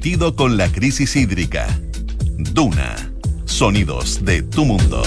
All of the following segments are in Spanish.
comprometido con la crisis hídrica. Duna, sonidos de tu mundo.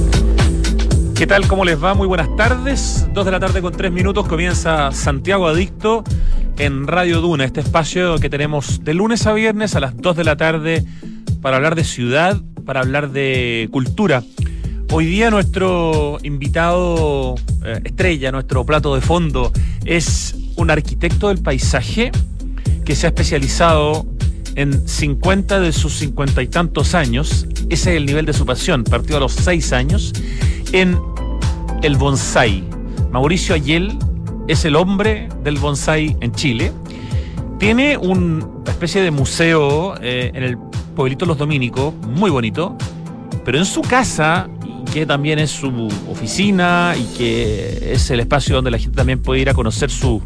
¿Qué tal? ¿Cómo les va? Muy buenas tardes. 2:03 comienza Santiago Adicto en Radio Duna, este espacio que tenemos de lunes a viernes a las 2 de la tarde para hablar de ciudad, para hablar de cultura. Hoy día nuestro invitado estrella, nuestro plato de fondo, es un arquitecto del paisaje que se ha especializado en 50 de sus 50 y tantos años, ese es el nivel de su pasión, partió a los 6 años, en el bonsái. Mauricio Ayel es el hombre del bonsái en Chile. Tiene una especie de museo en el pueblito Los Dominicos, muy bonito, pero en su casa, que también es su oficina y que es el espacio donde la gente también puede ir a conocer sus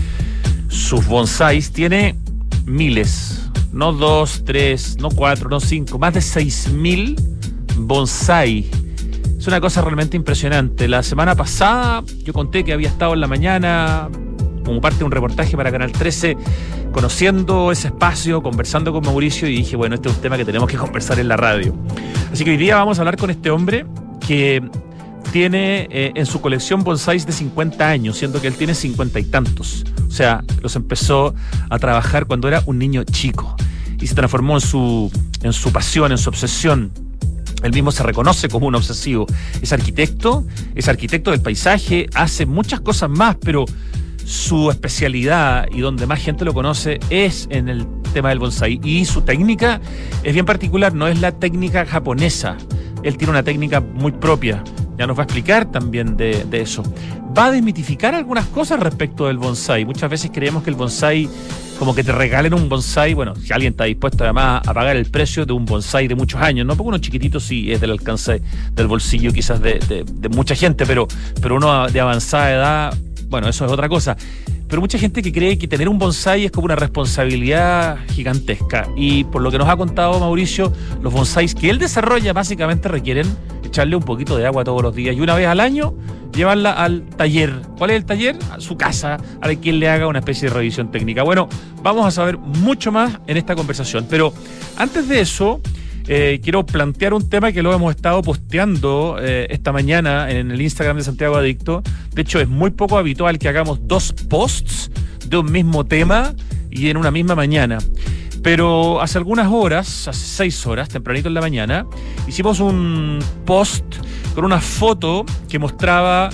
bonsáis, tiene miles, no 2, 3, no 4, no 5, más de 6.000 bonsái. Es una cosa realmente impresionante. La semana pasada yo conté que había estado en la mañana como parte de un reportaje para Canal 13 conociendo ese espacio, conversando con Mauricio, y dije, bueno, este es un tema que tenemos que conversar en la radio. Así que hoy día vamos a hablar con este hombre que tiene en su colección bonsáis de 50 años, siendo que él tiene 50 y tantos. O sea, los empezó a trabajar cuando era un niño chico y se transformó en su pasión, en su obsesión. Él mismo se reconoce como un obsesivo. Es arquitecto del paisaje, hace muchas cosas más, pero su especialidad y donde más gente lo conoce es en el tema del bonsái. Y su técnica es bien particular, no es la técnica japonesa. Él tiene una técnica muy propia. Ya nos va a explicar también de eso. Va a desmitificar algunas cosas respecto del bonsái. Muchas veces creemos que el bonsái, como que te regalen un bonsái, bueno, si alguien está dispuesto además a pagar el precio de un bonsái de muchos años, ¿no? Porque uno chiquitito sí es del alcance del bolsillo quizás de mucha gente, pero uno de avanzada edad, bueno, eso es otra cosa. Pero mucha gente que cree que tener un bonsái es como una responsabilidad gigantesca. Y por lo que nos ha contado Mauricio, los bonsáis que él desarrolla básicamente requieren echarle un poquito de agua todos los días y una vez al año llevarla al taller. ¿Cuál es el taller? A su casa, a quien le haga una especie de revisión técnica. Bueno, vamos a saber mucho más en esta conversación. Pero antes de eso, quiero plantear un tema que lo hemos estado posteando esta mañana en el Instagram de Santiago Adicto. De hecho, es muy poco habitual que hagamos 2 posts de un mismo tema y en una misma mañana. Pero hace algunas horas, hace 6 horas, tempranito en la mañana, hicimos un post con una foto que mostraba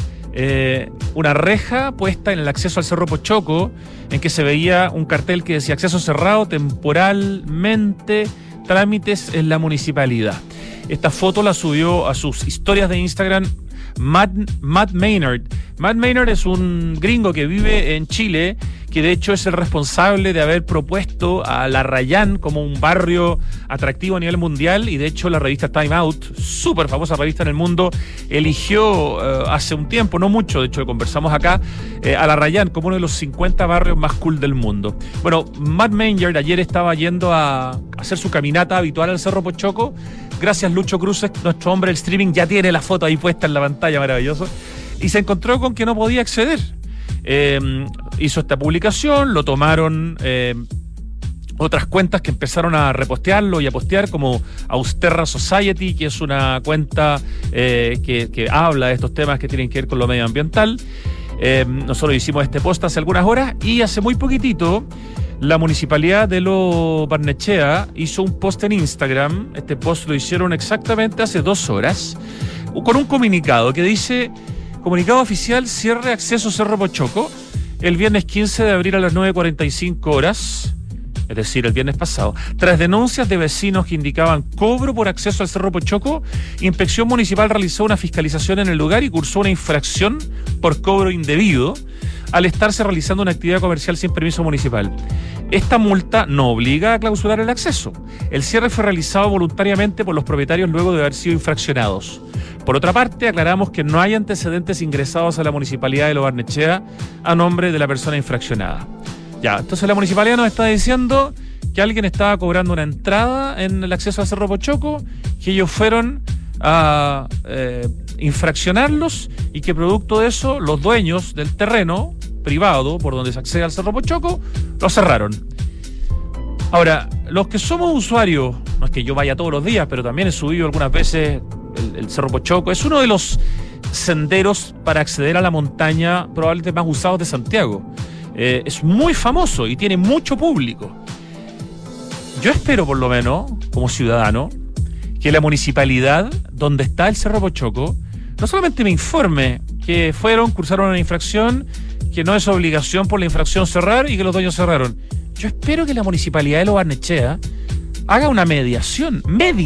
una reja puesta en el acceso al Cerro Pochocco, en que se veía un cartel que decía acceso cerrado temporalmente, trámites en la municipalidad. Esta foto la subió a sus historias de Instagram Matt Maynard. Matt Maynard es un gringo que vive en Chile, que de hecho es el responsable de haber propuesto a La Rayán como un barrio atractivo a nivel mundial, y de hecho la revista Time Out, súper famosa revista en el mundo, eligió hace un tiempo, no mucho, de hecho conversamos acá, a La Rayán como uno de los 50 barrios más cool del mundo. Bueno, Matt Maynard ayer estaba yendo a hacer su caminata habitual al Cerro Pochocco. Gracias, Lucho Cruces, nuestro hombre del streaming, ya tiene la foto ahí puesta en la pantalla, maravilloso. Y se encontró con que no podía acceder. Hizo esta publicación, lo tomaron otras cuentas que empezaron a repostearlo y a postear, como Austerra Society, que es una cuenta que habla de estos temas que tienen que ver con lo medioambiental. Nosotros hicimos este post hace algunas horas y hace muy poquitito la municipalidad de Lo Barnechea hizo un post en Instagram. Este post lo hicieron exactamente hace 2 horas con un comunicado que dice: comunicado oficial, cierre acceso Cerro Pochocco el viernes 15 de abril a las 9:45 horas, es decir, el viernes pasado. Tras denuncias de vecinos que indicaban cobro por acceso al Cerro Pochocco, Inspección Municipal realizó una fiscalización en el lugar y cursó una infracción por cobro indebido al estarse realizando una actividad comercial sin permiso municipal. Esta multa no obliga a clausurar el acceso. El cierre fue realizado voluntariamente por los propietarios luego de haber sido infraccionados. Por otra parte, aclaramos que no hay antecedentes ingresados a la Municipalidad de Lo Barnechea a nombre de la persona infraccionada. Ya, entonces la municipalidad nos está diciendo que alguien estaba cobrando una entrada en el acceso al Cerro Pochocco, que ellos fueron a infraccionarlos y que producto de eso los dueños del terreno privado por donde se accede al Cerro Pochocco lo cerraron. Ahora, los que somos usuarios, no es que yo vaya todos los días, pero también he subido algunas veces el Cerro Pochoco, es uno de los senderos para acceder a la montaña probablemente más usados de Santiago. Es muy famoso y tiene mucho público. Yo espero, por lo menos, como ciudadano, que la municipalidad donde está el Cerro Pochoco no solamente me informe que cursaron una infracción, que no es obligación por la infracción cerrar y que los dueños cerraron. Yo espero que la municipalidad de Lo Barnechea haga una mediación,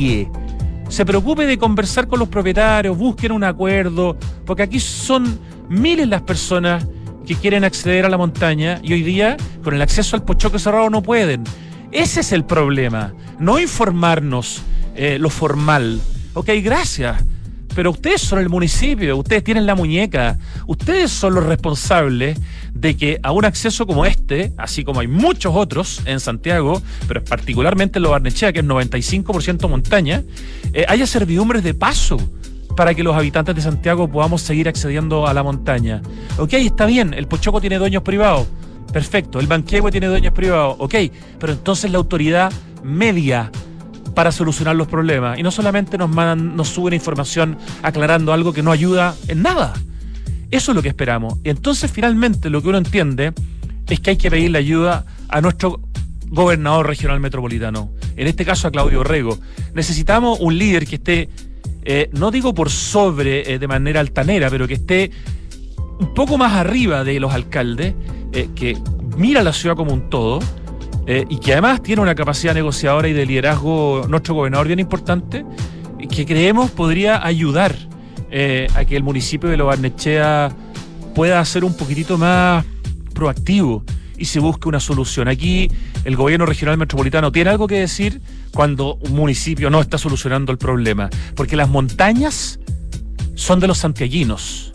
se preocupe de conversar con los propietarios, busquen un acuerdo, porque aquí son miles las personas que quieren acceder a la montaña y hoy día con el acceso al Pochoco cerrado no pueden. Ese es el problema, no informarnos lo formal. Ok, gracias, pero ustedes son el municipio, ustedes tienen la muñeca, ustedes son los responsables de que a un acceso como este, así como hay muchos otros en Santiago, pero particularmente en Lo Barnechea, que es 95% montaña, haya servidumbres de paso para que los habitantes de Santiago podamos seguir accediendo a la montaña. Ok, está bien, el Pochoco tiene dueños privados, perfecto, el Manquehue tiene dueños privados, ok, pero entonces la autoridad media para solucionar los problemas y no solamente nos suben información aclarando algo que no ayuda en nada. Eso es lo que esperamos. Y entonces finalmente lo que uno entiende es que hay que pedirle ayuda a nuestro gobernador regional metropolitano, en este caso a Claudio Rego. Necesitamos un líder que esté, no digo por sobre de manera altanera, pero que esté un poco más arriba de los alcaldes, que mira la ciudad como un todo, y que además tiene una capacidad negociadora y de liderazgo, nuestro gobernador, bien importante, que creemos podría ayudar a que el municipio de Lo Barnechea pueda ser un poquitito más proactivo y se busque una solución. Aquí el gobierno regional metropolitano tiene algo que decir cuando un municipio no está solucionando el problema, porque las montañas son de los santiaguinos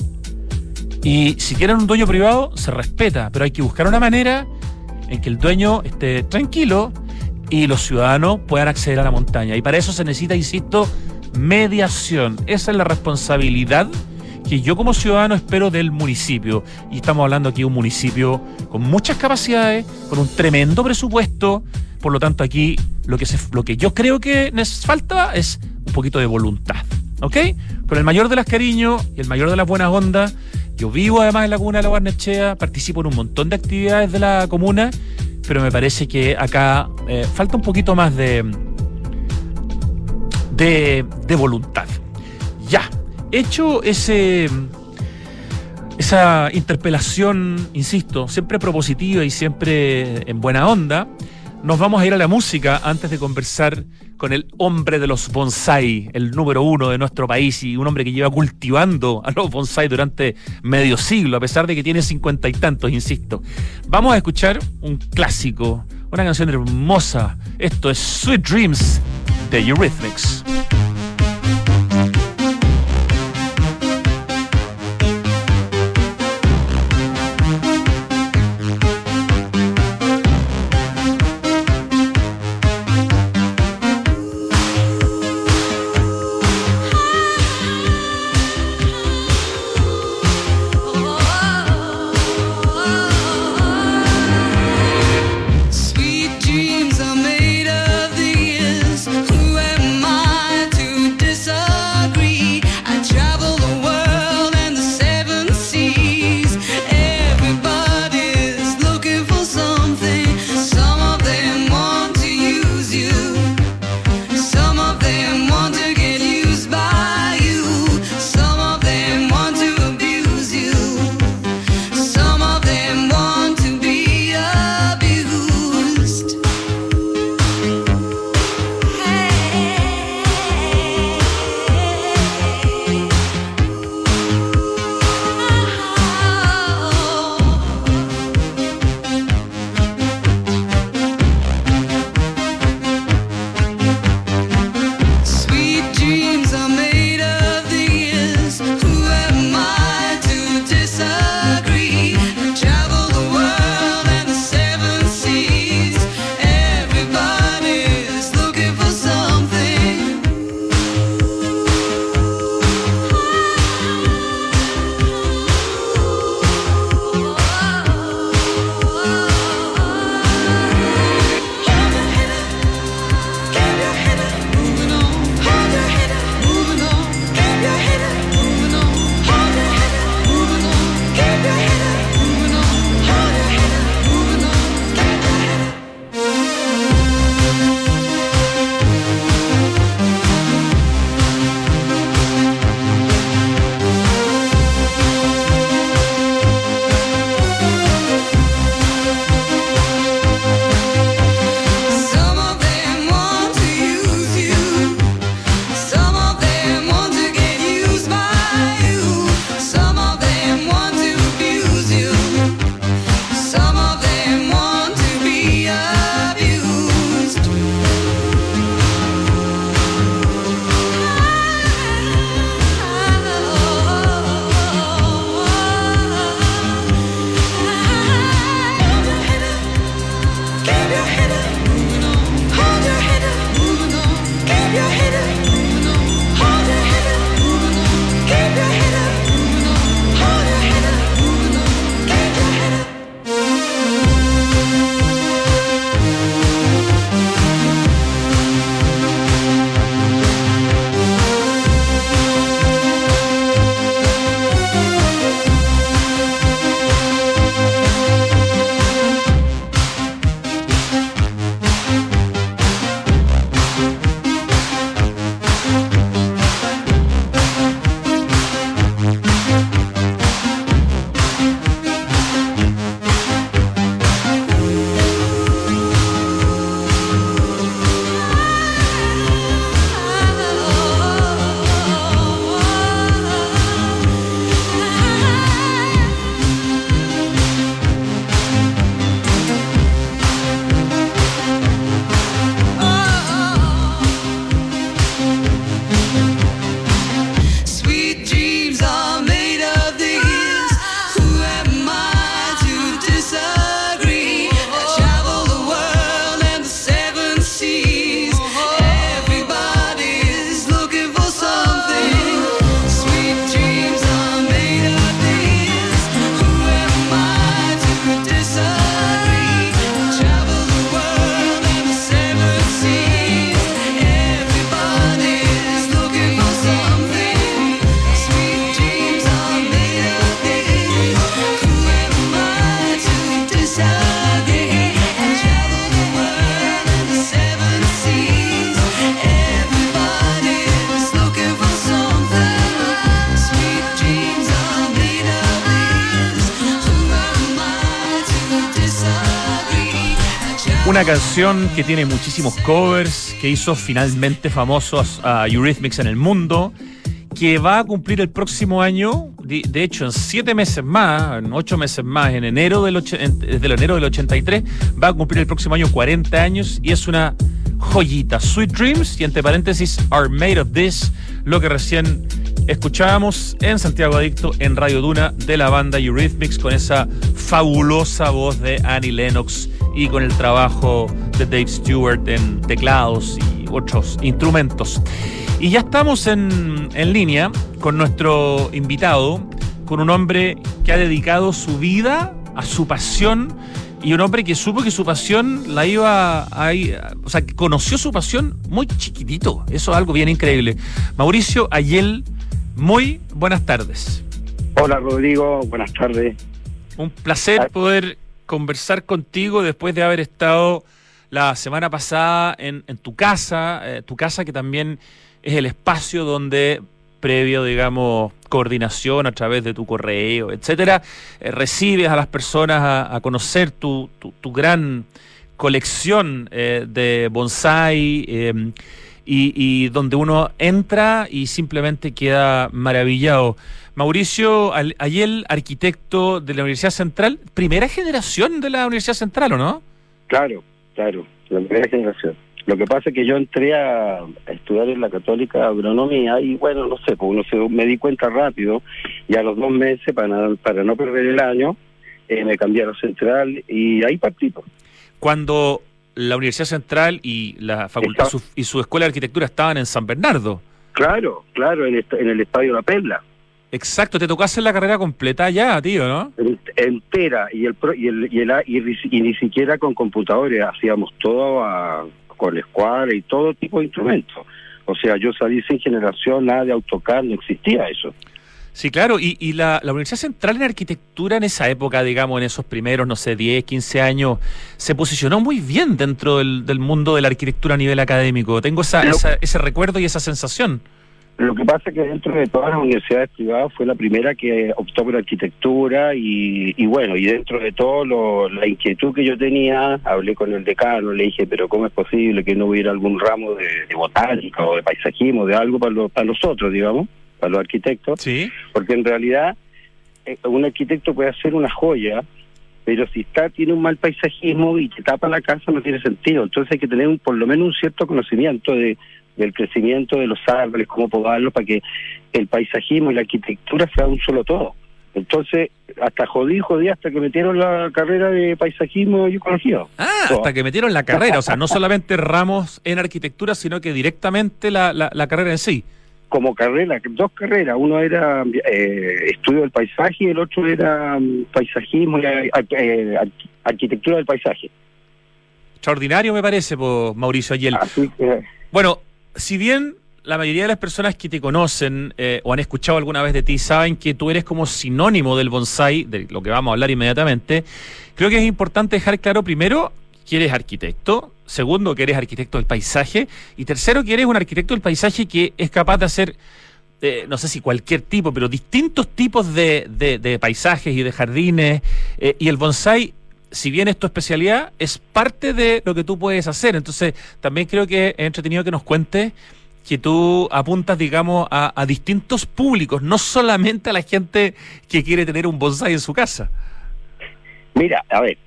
y si tienen un dueño privado se respeta, pero hay que buscar una manera en que el dueño esté tranquilo y los ciudadanos puedan acceder a la montaña. Y para eso se necesita, insisto, mediación. Esa es la responsabilidad que yo como ciudadano espero del municipio. Y estamos hablando aquí de un municipio con muchas capacidades, con un tremendo presupuesto. Por lo tanto, aquí lo que yo creo que nos falta es un poquito de voluntad. ¿Ok? Con el mayor de las cariños y el mayor de las buenas ondas. Yo vivo además en la comuna de Lo Barnechea, participo en un montón de actividades de la comuna, pero me parece que acá falta un poquito más de voluntad. Ya, hecho esa interpelación, insisto, siempre propositiva y siempre en buena onda, nos vamos a ir a la música antes de conversar con el hombre de los bonsai, el número 1 de nuestro país y un hombre que lleva cultivando a los bonsai durante medio siglo, a pesar de que tiene 50 y tantos, insisto. Vamos a escuchar un clásico, una canción hermosa. Esto es Sweet Dreams de Eurythmics. Sweet dreams are made of these. Who am I Una canción que tiene muchísimos covers, que hizo finalmente famosos a Eurythmics en el mundo, que va a cumplir el próximo año, de hecho en 7 meses más, en 8 meses más, en enero desde enero del 83, va a cumplir el próximo año 40 años y es una joyita. Sweet Dreams y entre paréntesis Are Made of This, lo que recién escuchábamos en Santiago Adicto en Radio Duna de la banda Eurythmics, con esa fabulosa voz de Annie Lennox y con el trabajo de Dave Stewart en teclados y otros instrumentos. Y ya estamos en línea con nuestro invitado, con un hombre que ha dedicado su vida a su pasión y un hombre que supo que su pasión la iba a o sea, que conoció su pasión muy chiquitito. Eso es algo bien increíble. Mauricio Ayel, muy buenas tardes. Hola Rodrigo, buenas tardes. Un placer poder conversar contigo después de haber estado la semana pasada en tu casa que también es el espacio donde, previo, digamos, coordinación a través de tu correo, etcétera, recibes a las personas a conocer tu gran colección de bonsái, y donde uno entra y simplemente queda maravillado. Mauricio Ayel, arquitecto de la Universidad Central, primera generación de la Universidad Central, ¿o no? Claro, la primera generación. Lo que pasa es que yo entré a estudiar en la Católica Agronomía y bueno, no sé, pues me di cuenta rápido y a los 2 meses, para no perder el año, me cambié a la Central y ahí partí. Cuando la Universidad Central y la facultad y su escuela de arquitectura estaban en San Bernardo. Claro, en el Estadio La Perla. Exacto, te tocó hacer la carrera completa ya, tío, ¿no? Entera, y ni siquiera con computadores, hacíamos todo con escuadra y todo tipo de instrumentos. O sea, yo salí sin generación, nada de AutoCAD, no existía eso. Sí, claro, y la Universidad Central en Arquitectura en esa época, digamos, en esos primeros, no sé, 10, 15 años, se posicionó muy bien dentro del mundo de la arquitectura a nivel académico. Tengo ese recuerdo y esa sensación. Lo que pasa es que dentro de todas las universidades privadas fue la primera que optó por arquitectura y bueno, y dentro de todo la inquietud que yo tenía, hablé con el decano, le dije, pero ¿cómo es posible que no hubiera algún ramo de botánica o de paisajismo, de algo para nosotros, digamos, para los arquitectos? Sí. Porque en realidad un arquitecto puede hacer una joya, pero si tiene un mal paisajismo y te tapa la casa no tiene sentido. Entonces hay que tener por lo menos un cierto conocimiento del crecimiento de los árboles, cómo podarlos, para que el paisajismo y la arquitectura sea un solo todo. Entonces, hasta jodí hasta que metieron la carrera de paisajismo y ecología. Hasta que metieron la carrera, o sea, no solamente ramos en arquitectura, sino que directamente la carrera en sí. Como carrera, 2 carreras, uno era estudio del paisaje y el otro era paisajismo y arquitectura del paisaje. Extraordinario me parece, Mauricio Ayel. Así que... Bueno, si bien la mayoría de las personas que te conocen o han escuchado alguna vez de ti saben que tú eres como sinónimo del bonsái, de lo que vamos a hablar inmediatamente, creo que es importante dejar claro, primero, que eres arquitecto, segundo, que eres arquitecto del paisaje, y tercero, que eres un arquitecto del paisaje que es capaz de hacer, no sé si cualquier tipo, pero distintos tipos de paisajes y de jardines, y el bonsái, si bien es tu especialidad, es parte de lo que tú puedes hacer. Entonces, también creo que es entretenido que nos cuentes que tú apuntas, digamos, a distintos públicos, no solamente a la gente que quiere tener un bonsái en su casa. Mira, a ver,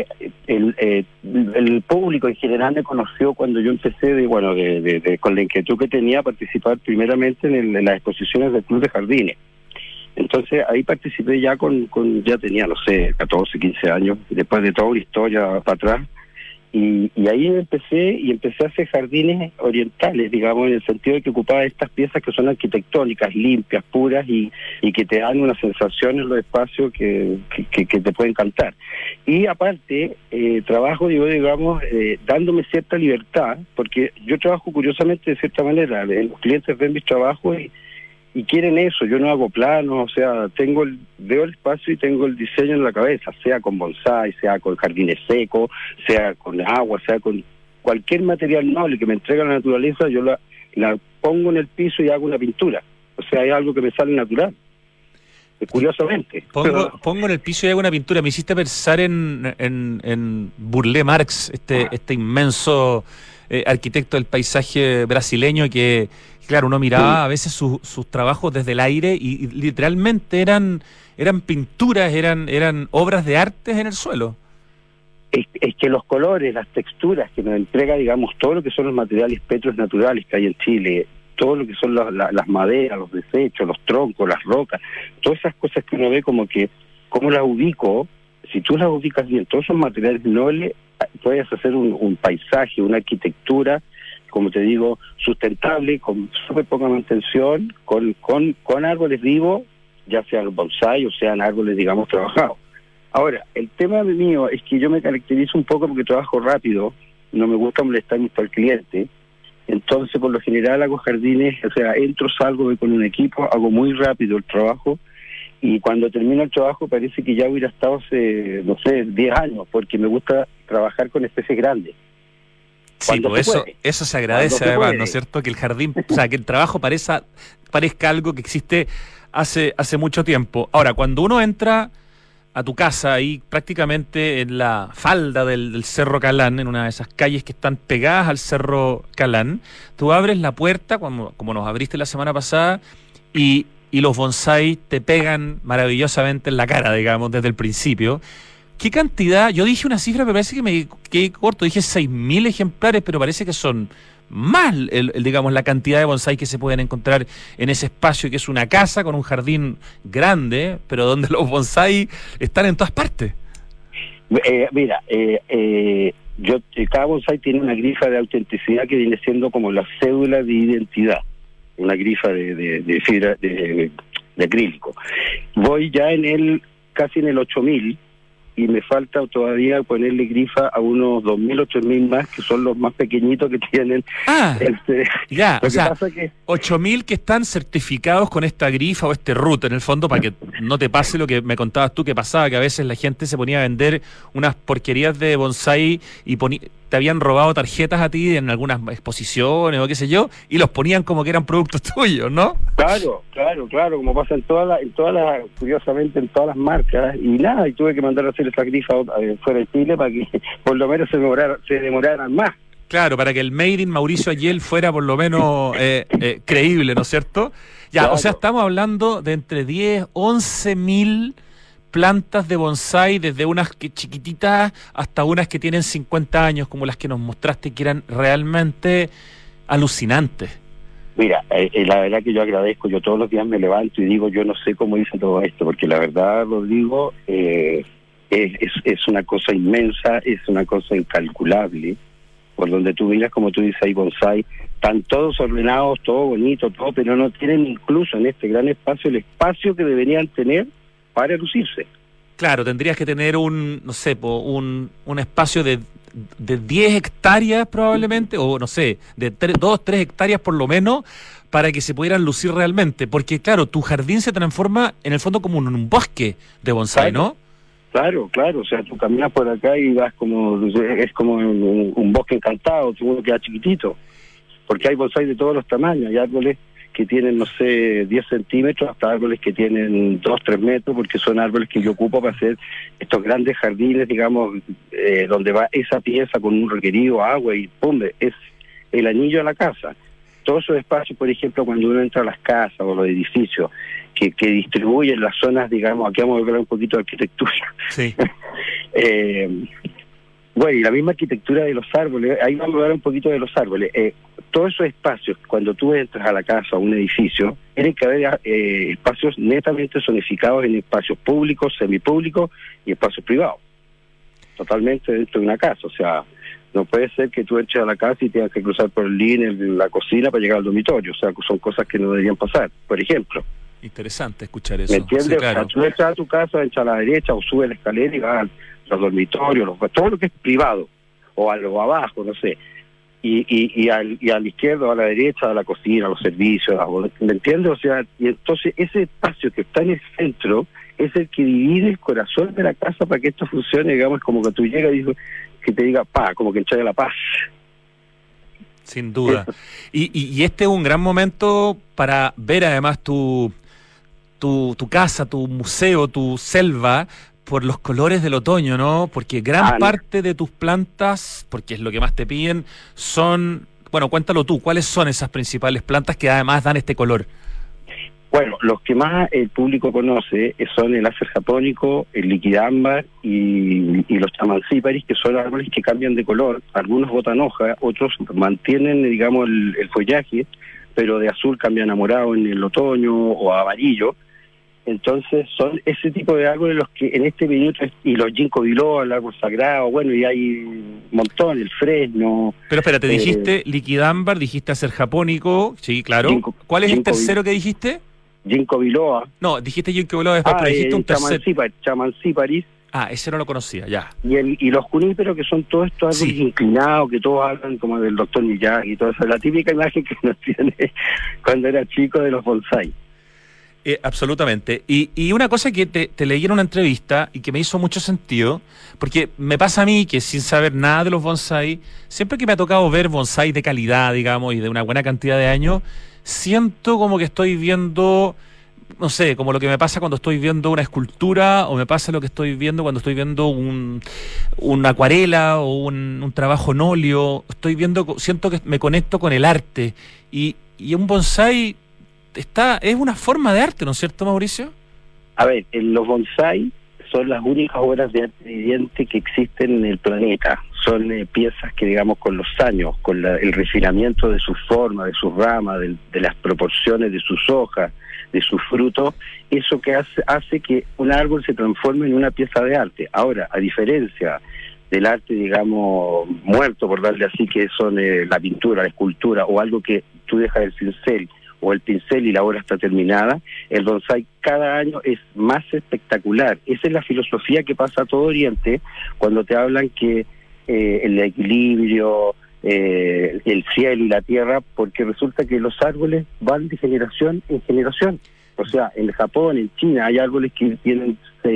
el público en general me conoció cuando yo empecé con la inquietud que tenía a participar primeramente en las exposiciones del Club de Jardines. Entonces ahí participé ya ya tenía, no sé, 14, 15 años, después de toda una historia para atrás, y ahí empecé a hacer jardines orientales, digamos, en el sentido de que ocupaba estas piezas que son arquitectónicas, limpias, puras, y que te dan una sensación en los espacios que te pueden encantar. Y aparte, trabajo, digamos, dándome cierta libertad, porque yo trabajo curiosamente de cierta manera, los clientes ven mis trabajos y quieren eso. Yo no hago planos, o sea, veo el espacio y tengo el diseño en la cabeza, sea con bonsái, sea con jardines secos, sea con agua, sea con cualquier material noble que me entrega la naturaleza, yo la pongo en el piso y hago una pintura. O sea, es algo que me sale natural. curiosamente. Pongo en el piso y hago una pintura. Me hiciste pensar en Burle Marx, este inmenso arquitecto del paisaje brasileño que, claro, uno miraba a veces sus trabajos desde el aire y literalmente eran pinturas, eran obras de arte en el suelo. Es que los colores, las texturas que nos entrega, digamos, todo lo que son los materiales petros naturales que hay en Chile, todo lo que son las maderas, los desechos, los troncos, las rocas, todas esas cosas que uno ve como las ubico, si tú las ubicas bien, todos esos materiales nobles, puedes hacer un paisaje, una arquitectura, como te digo, sustentable, con súper poca mantención, con árboles vivos, ya sean bonsai o sean árboles, digamos, trabajados. Ahora, el tema mío es que yo me caracterizo un poco porque trabajo rápido, no me gusta molestar mucho al cliente, entonces por lo general hago jardines, o sea, entro, salgo, voy con un equipo, hago muy rápido el trabajo, y cuando termino el trabajo parece que ya hubiera estado hace, no sé, 10 años, porque me gusta trabajar con especies grandes. Sí, pues eso se agradece además, ¿no es cierto? Que el jardín, o sea, que el trabajo parezca algo que existe hace mucho tiempo. Ahora, cuando uno entra a tu casa ahí prácticamente en la falda del Cerro Calán, en una de esas calles que están pegadas al Cerro Calán, tú abres la puerta, como nos abriste la semana pasada, y los bonsai te pegan maravillosamente en la cara, digamos, desde el principio. ¿Qué cantidad? Yo dije una cifra, pero parece que me quedé corto, dije 6.000 ejemplares, pero parece que son más, digamos, la cantidad de bonsai que se pueden encontrar en ese espacio, que es una casa con un jardín grande, pero donde los bonsai están en todas partes. Cada bonsai tiene una grifa de autenticidad que viene siendo como la cédula de identidad, una grifa de fibra de acrílico. Voy ya casi en el 8.000, y me falta todavía ponerle grifa a unos 2.000 o 3.000 más, que son los más pequeñitos que tienen. Ya, o sea, 8.000 que están certificados con esta grifa o este root, en el fondo, para que no te pase lo que me contabas tú que pasaba, que a veces la gente se ponía a vender unas porquerías de bonsai y te habían robado tarjetas a ti en algunas exposiciones o qué sé yo, y los ponían como que eran productos tuyos, ¿no? Claro, como pasa curiosamente en todas las marcas, y nada, y tuve que mandar a hacer esa grifa fuera de Chile para que por lo menos se demoraran más. Claro, para que el Made in Mauricio Ayel fuera por lo menos creíble, ¿no es cierto? Ya, claro. O sea, estamos hablando de entre 10, 11.000 plantas de bonsai, desde unas chiquititas hasta unas que tienen 50 años, como las que nos mostraste, que eran realmente alucinantes. Mira, la verdad que yo agradezco, yo todos los días me levanto y digo, yo no sé cómo hice todo esto, porque la verdad, Rodrigo, es una cosa inmensa, es una cosa incalculable. Por donde tú miras, como tú dices, hay bonsai, están todos ordenados, todo bonito, todo, pero no tienen incluso en este gran espacio el espacio que deberían tener para lucirse. Claro, tendrías que tener un espacio de 10 hectáreas probablemente, o no sé, de 2, 3 hectáreas por lo menos, para que se pudieran lucir realmente. Porque claro, tu jardín se transforma en el fondo como en un bosque de bonsai, ¿no? Claro, o sea, tú caminas por acá y es como un bosque encantado, uno queda chiquitito, porque hay bonsai de todos los tamaños, hay árboles que tienen, no sé, 10 centímetros, hasta árboles que tienen 2, 3 metros, porque son árboles que yo ocupo para hacer estos grandes jardines, digamos, donde va esa pieza con un requerido, agua y ¡pum!, es el anillo a la casa. Todos esos espacios, por ejemplo, cuando uno entra a las casas o los edificios, que distribuyen las zonas, digamos, aquí vamos a hablar un poquito de arquitectura. Sí. Bueno, y la misma arquitectura de los árboles, ahí vamos a hablar un poquito de los árboles. Todos esos espacios, cuando tú entras a la casa, a un edificio, tienen que haber espacios netamente zonificados en espacios públicos, semipúblicos y espacios privados. Totalmente dentro de una casa, o sea, no puede ser que tú entres a la casa y tengas que cruzar por el living, la cocina para llegar al dormitorio, o sea, son cosas que no deberían pasar, por ejemplo. Interesante escuchar eso. ¿Me entiendes? Sí, claro. O sea, tú entras a tu casa, entras a la derecha o sube la escalera y vas a los dormitorios, todo lo que es privado, o abajo, no sé. Y a la izquierda o a la derecha, a la cocina, a los servicios, ¿me entiendes? O sea, y entonces ese espacio que está en el centro es el que divide el corazón de la casa para que esto funcione, digamos, como que tú llegas y que te diga como que entregue la paz. Sin duda. Y este es un gran momento para ver además tu tu casa, tu museo, tu selva, por los colores del otoño, ¿no? Porque gran parte de tus plantas, porque es lo que más te piden, son... Bueno, cuéntalo tú, ¿cuáles son esas principales plantas que además dan este color? Bueno, los que más el público conoce son el acer japónico, el liquidámbar y los chamancíparis, que son árboles que cambian de color. Algunos botan hoja, otros mantienen, digamos, el follaje, pero de azul cambian a morado en el otoño o a amarillo. Entonces son ese tipo de árboles los que en este minuto, y los ginkgo biloba, el árbol sagrado, bueno, y hay un montón, el fresno. Pero espérate, dijiste liquidámbar, dijiste acer japónico, sí, claro. ¿Cuál es el tercero que dijiste? Ginkgo biloba. No, dijiste ginkgo biloba después, pero dijiste un tercer. Chamancíparis. Ese no lo conocía, ya. Y los juníperos, que son todos estos árboles inclinados, que todos hablan como del doctor Miyagi y todo eso, la típica imagen que nos tiene cuando era chico de los bonsai. Absolutamente. Y una cosa que te leí en una entrevista y que me hizo mucho sentido, porque me pasa a mí que sin saber nada de los bonsai, siempre que me ha tocado ver bonsai de calidad, digamos, y de una buena cantidad de años, siento como que estoy viendo, no sé, como lo que me pasa cuando estoy viendo una escultura, o me pasa lo que estoy viendo cuando estoy viendo una acuarela o un trabajo en óleo. Siento que me conecto con el arte, y un bonsai es una forma de arte, ¿no es cierto, Mauricio? A ver, los bonsai son las únicas obras de arte viviente que existen en el planeta. Son piezas que, digamos, con los años, con el refinamiento de su forma, de sus ramas, de las proporciones de sus hojas, de sus frutos, eso que hace que un árbol se transforme en una pieza de arte. Ahora, a diferencia del arte, digamos, muerto, por darle así, que son la pintura, la escultura, o algo que tú dejas el pincel y la obra está terminada, el bonsai cada año es más espectacular. Esa es la filosofía que pasa a todo Oriente cuando te hablan que el equilibrio, el cielo y la tierra, porque resulta que los árboles van de generación en generación. O sea, en Japón, en China, hay árboles que tienen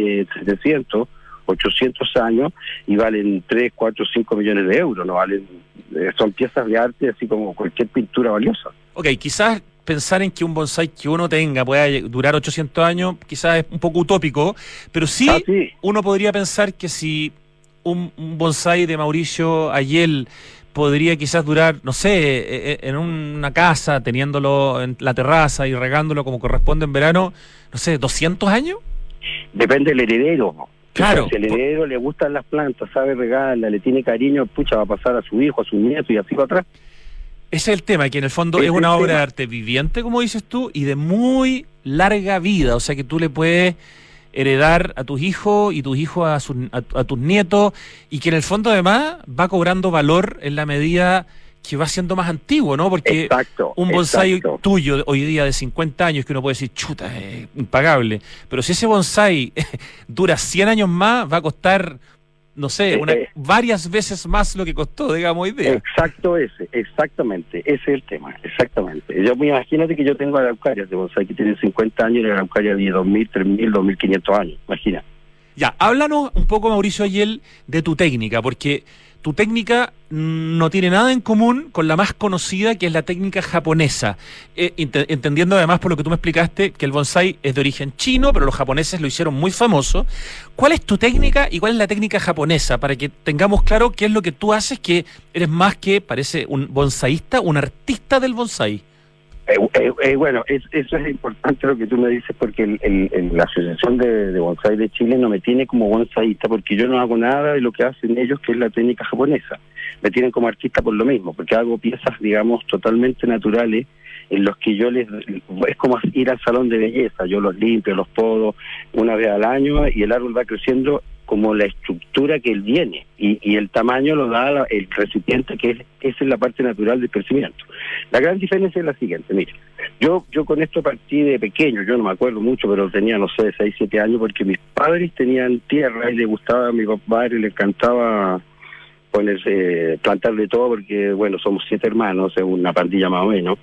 700, 800 años y valen 3, 4, 5 millones de euros, no valen, son piezas de arte así como cualquier pintura valiosa. Ok, quizás pensar en que un bonsai que uno tenga pueda durar 800 años, quizás es un poco utópico, pero sí, uno podría pensar que si un bonsai de Mauricio Ayel podría quizás durar, no sé, en una casa, teniéndolo en la terraza y regándolo como corresponde en verano, no sé, 200 años. Depende del heredero. Claro. O sea, si al heredero le gustan las plantas, sabe regarla, le tiene cariño, pucha, va a pasar a su hijo, a su nieto y así para atrás. Ese es el tema, que en el fondo es una obra de arte viviente, como dices tú, y de muy larga vida. O sea, que tú le puedes heredar a tus hijos y tus hijos a tus nietos, y que en el fondo además va cobrando valor en la medida que va siendo más antiguo, ¿no? Porque un bonsai tuyo hoy día de 50 años, que uno puede decir, chuta, es impagable. Pero si ese bonsai dura 100 años más, va a costar, no sé, varias veces más lo que costó, digamos, hoy día. Exactamente, ese es el tema, exactamente. Imagínate que yo tengo araucarias de bonsai que tienen 50 años y la araucaria de 2.000, 3.000, 2.500 años, imagina. Ya, háblanos un poco, Mauricio Ayel, de tu técnica, porque tu técnica no tiene nada en común con la más conocida, que es la técnica japonesa. Entendiendo además por lo que tú me explicaste que el bonsai es de origen chino, pero los japoneses lo hicieron muy famoso. ¿Cuál es tu técnica y cuál es la técnica japonesa? Para que tengamos claro qué es lo que tú haces, que eres más que, parece, un bonsaísta, un artista del bonsai. Bueno, eso es importante lo que tú me dices, porque la Asociación de Bonsai de Chile no me tiene como bonsaísta, porque yo no hago nada de lo que hacen ellos, que es la técnica japonesa. Me tienen como artista por lo mismo, porque hago piezas, digamos, totalmente naturales, en los que es como ir al salón de belleza. Yo los limpio, los podo una vez al año, y el árbol va creciendo como la estructura que él viene, y el tamaño lo da el recipiente, esa es la parte natural del crecimiento. La gran diferencia es la siguiente: mira, yo con esto partí de pequeño, yo no me acuerdo mucho, pero tenía, no sé, 6, 7 años, porque mis padres tenían tierra y le gustaba a mi padre, le encantaba plantarle todo, porque, bueno, somos 7 hermanos, es una pandilla más o menos,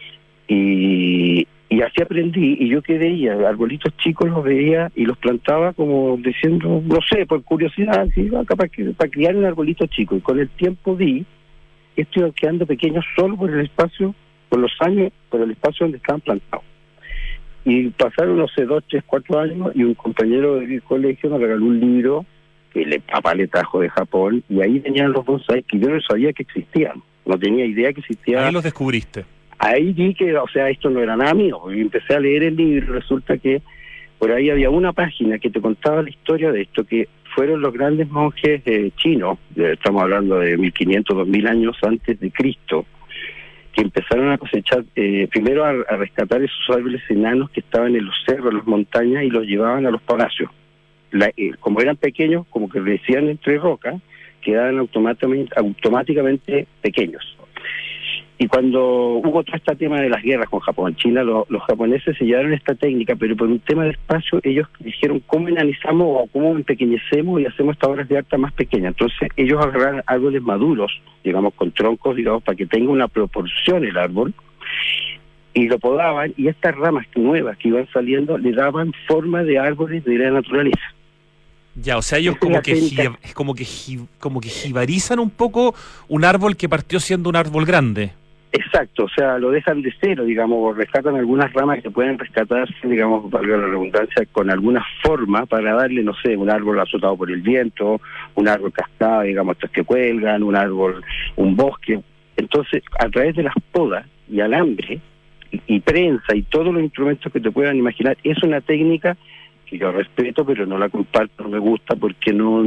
y así aprendí, y yo que veía arbolitos chicos, los veía y los plantaba como diciendo, no sé, por curiosidad, ¿sí? para criar un arbolito chico, y con el tiempo vi que estoy quedando pequeños solo por el espacio, por los años, por el espacio donde estaban plantados. Y pasaron, no sé, 2, 3, 4 años y un compañero del colegio me regaló un libro que papá le trajo de Japón y ahí venían los bonsai que yo no sabía que existían. No tenía idea que existían. Ahí los descubriste. Ahí vi que, o sea, esto no era nada mío. Y empecé a leer el libro y resulta que por ahí había una página que te contaba la historia de esto, que fueron los grandes monjes chinos, estamos hablando de 1500, 2000 años antes de Cristo, que empezaron a cosechar, primero a rescatar esos árboles enanos que estaban en los cerros, en las montañas, y los llevaban a los palacios. Como eran pequeños, como que crecían entre rocas, quedaban automáticamente pequeños. Y cuando hubo todo este tema de las guerras con Japón, China, los japoneses se llevaron esta técnica, pero por un tema de espacio ellos dijeron cómo enanizamos o cómo empequeñecemos y hacemos estas obras de arte más pequeñas. Entonces ellos agarraron árboles maduros, digamos con troncos, digamos, para que tenga una proporción el árbol, y lo podaban, y estas ramas nuevas que iban saliendo le daban forma de árboles de la naturaleza. Ya, o sea, ellos como que jibarizan un poco un árbol que partió siendo un árbol grande. Exacto, o sea, lo dejan de cero, digamos, rescatan algunas ramas que pueden rescatarse, digamos, valga la redundancia, con alguna forma para darle, no sé, un árbol azotado por el viento, un árbol cascado, digamos, estos que cuelgan, un árbol, un bosque. Entonces, a través de las podas y alambre y prensa y todos los instrumentos que te puedan imaginar, es una técnica que yo respeto, pero no la comparto, no me gusta, porque no.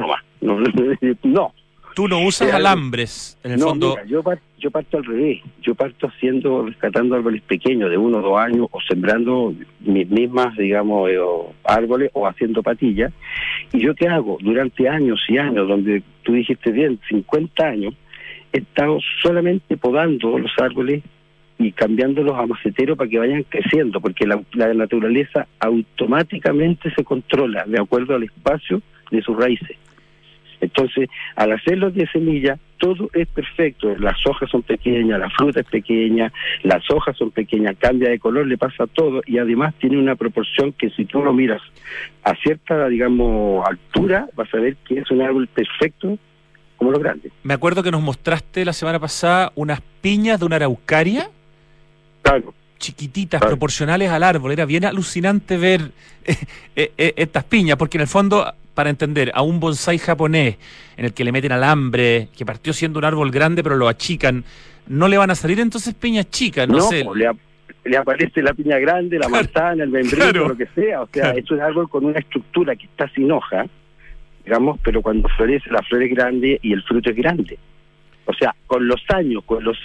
Tú no usas alambres, en el fondo. Mira, yo parto al revés. Yo parto rescatando árboles pequeños de 1 o 2 años, o sembrando mis mismas, digamos, árboles, o haciendo patillas. ¿Y yo qué hago? Durante años y años, donde tú dijiste bien, 50 años, he estado solamente podando los árboles y cambiándolos a maceteros para que vayan creciendo, porque la naturaleza automáticamente se controla de acuerdo al espacio de sus raíces. Entonces, al hacerlos de semilla, todo es perfecto. Las hojas son pequeñas, la fruta es pequeña, las hojas son pequeñas, cambia de color, le pasa todo, y además tiene una proporción que si tú lo miras a cierta, digamos, altura, vas a ver que es un árbol perfecto como los grandes. Me acuerdo que nos mostraste la semana pasada unas piñas de una araucaria. Claro. Chiquititas, proporcionales al árbol. Era bien alucinante ver estas piñas, porque en el fondo, para entender, a un bonsai japonés en el que le meten alambre, que partió siendo un árbol grande pero lo achican, no le van a salir entonces piñas chicas, no sé. Le aparece la piña grande, la manzana, el membrillo, lo que sea. O sea, es un árbol con una estructura que está sin hoja, digamos, pero cuando florece, la flor es grande y el fruto es grande. O sea, con los años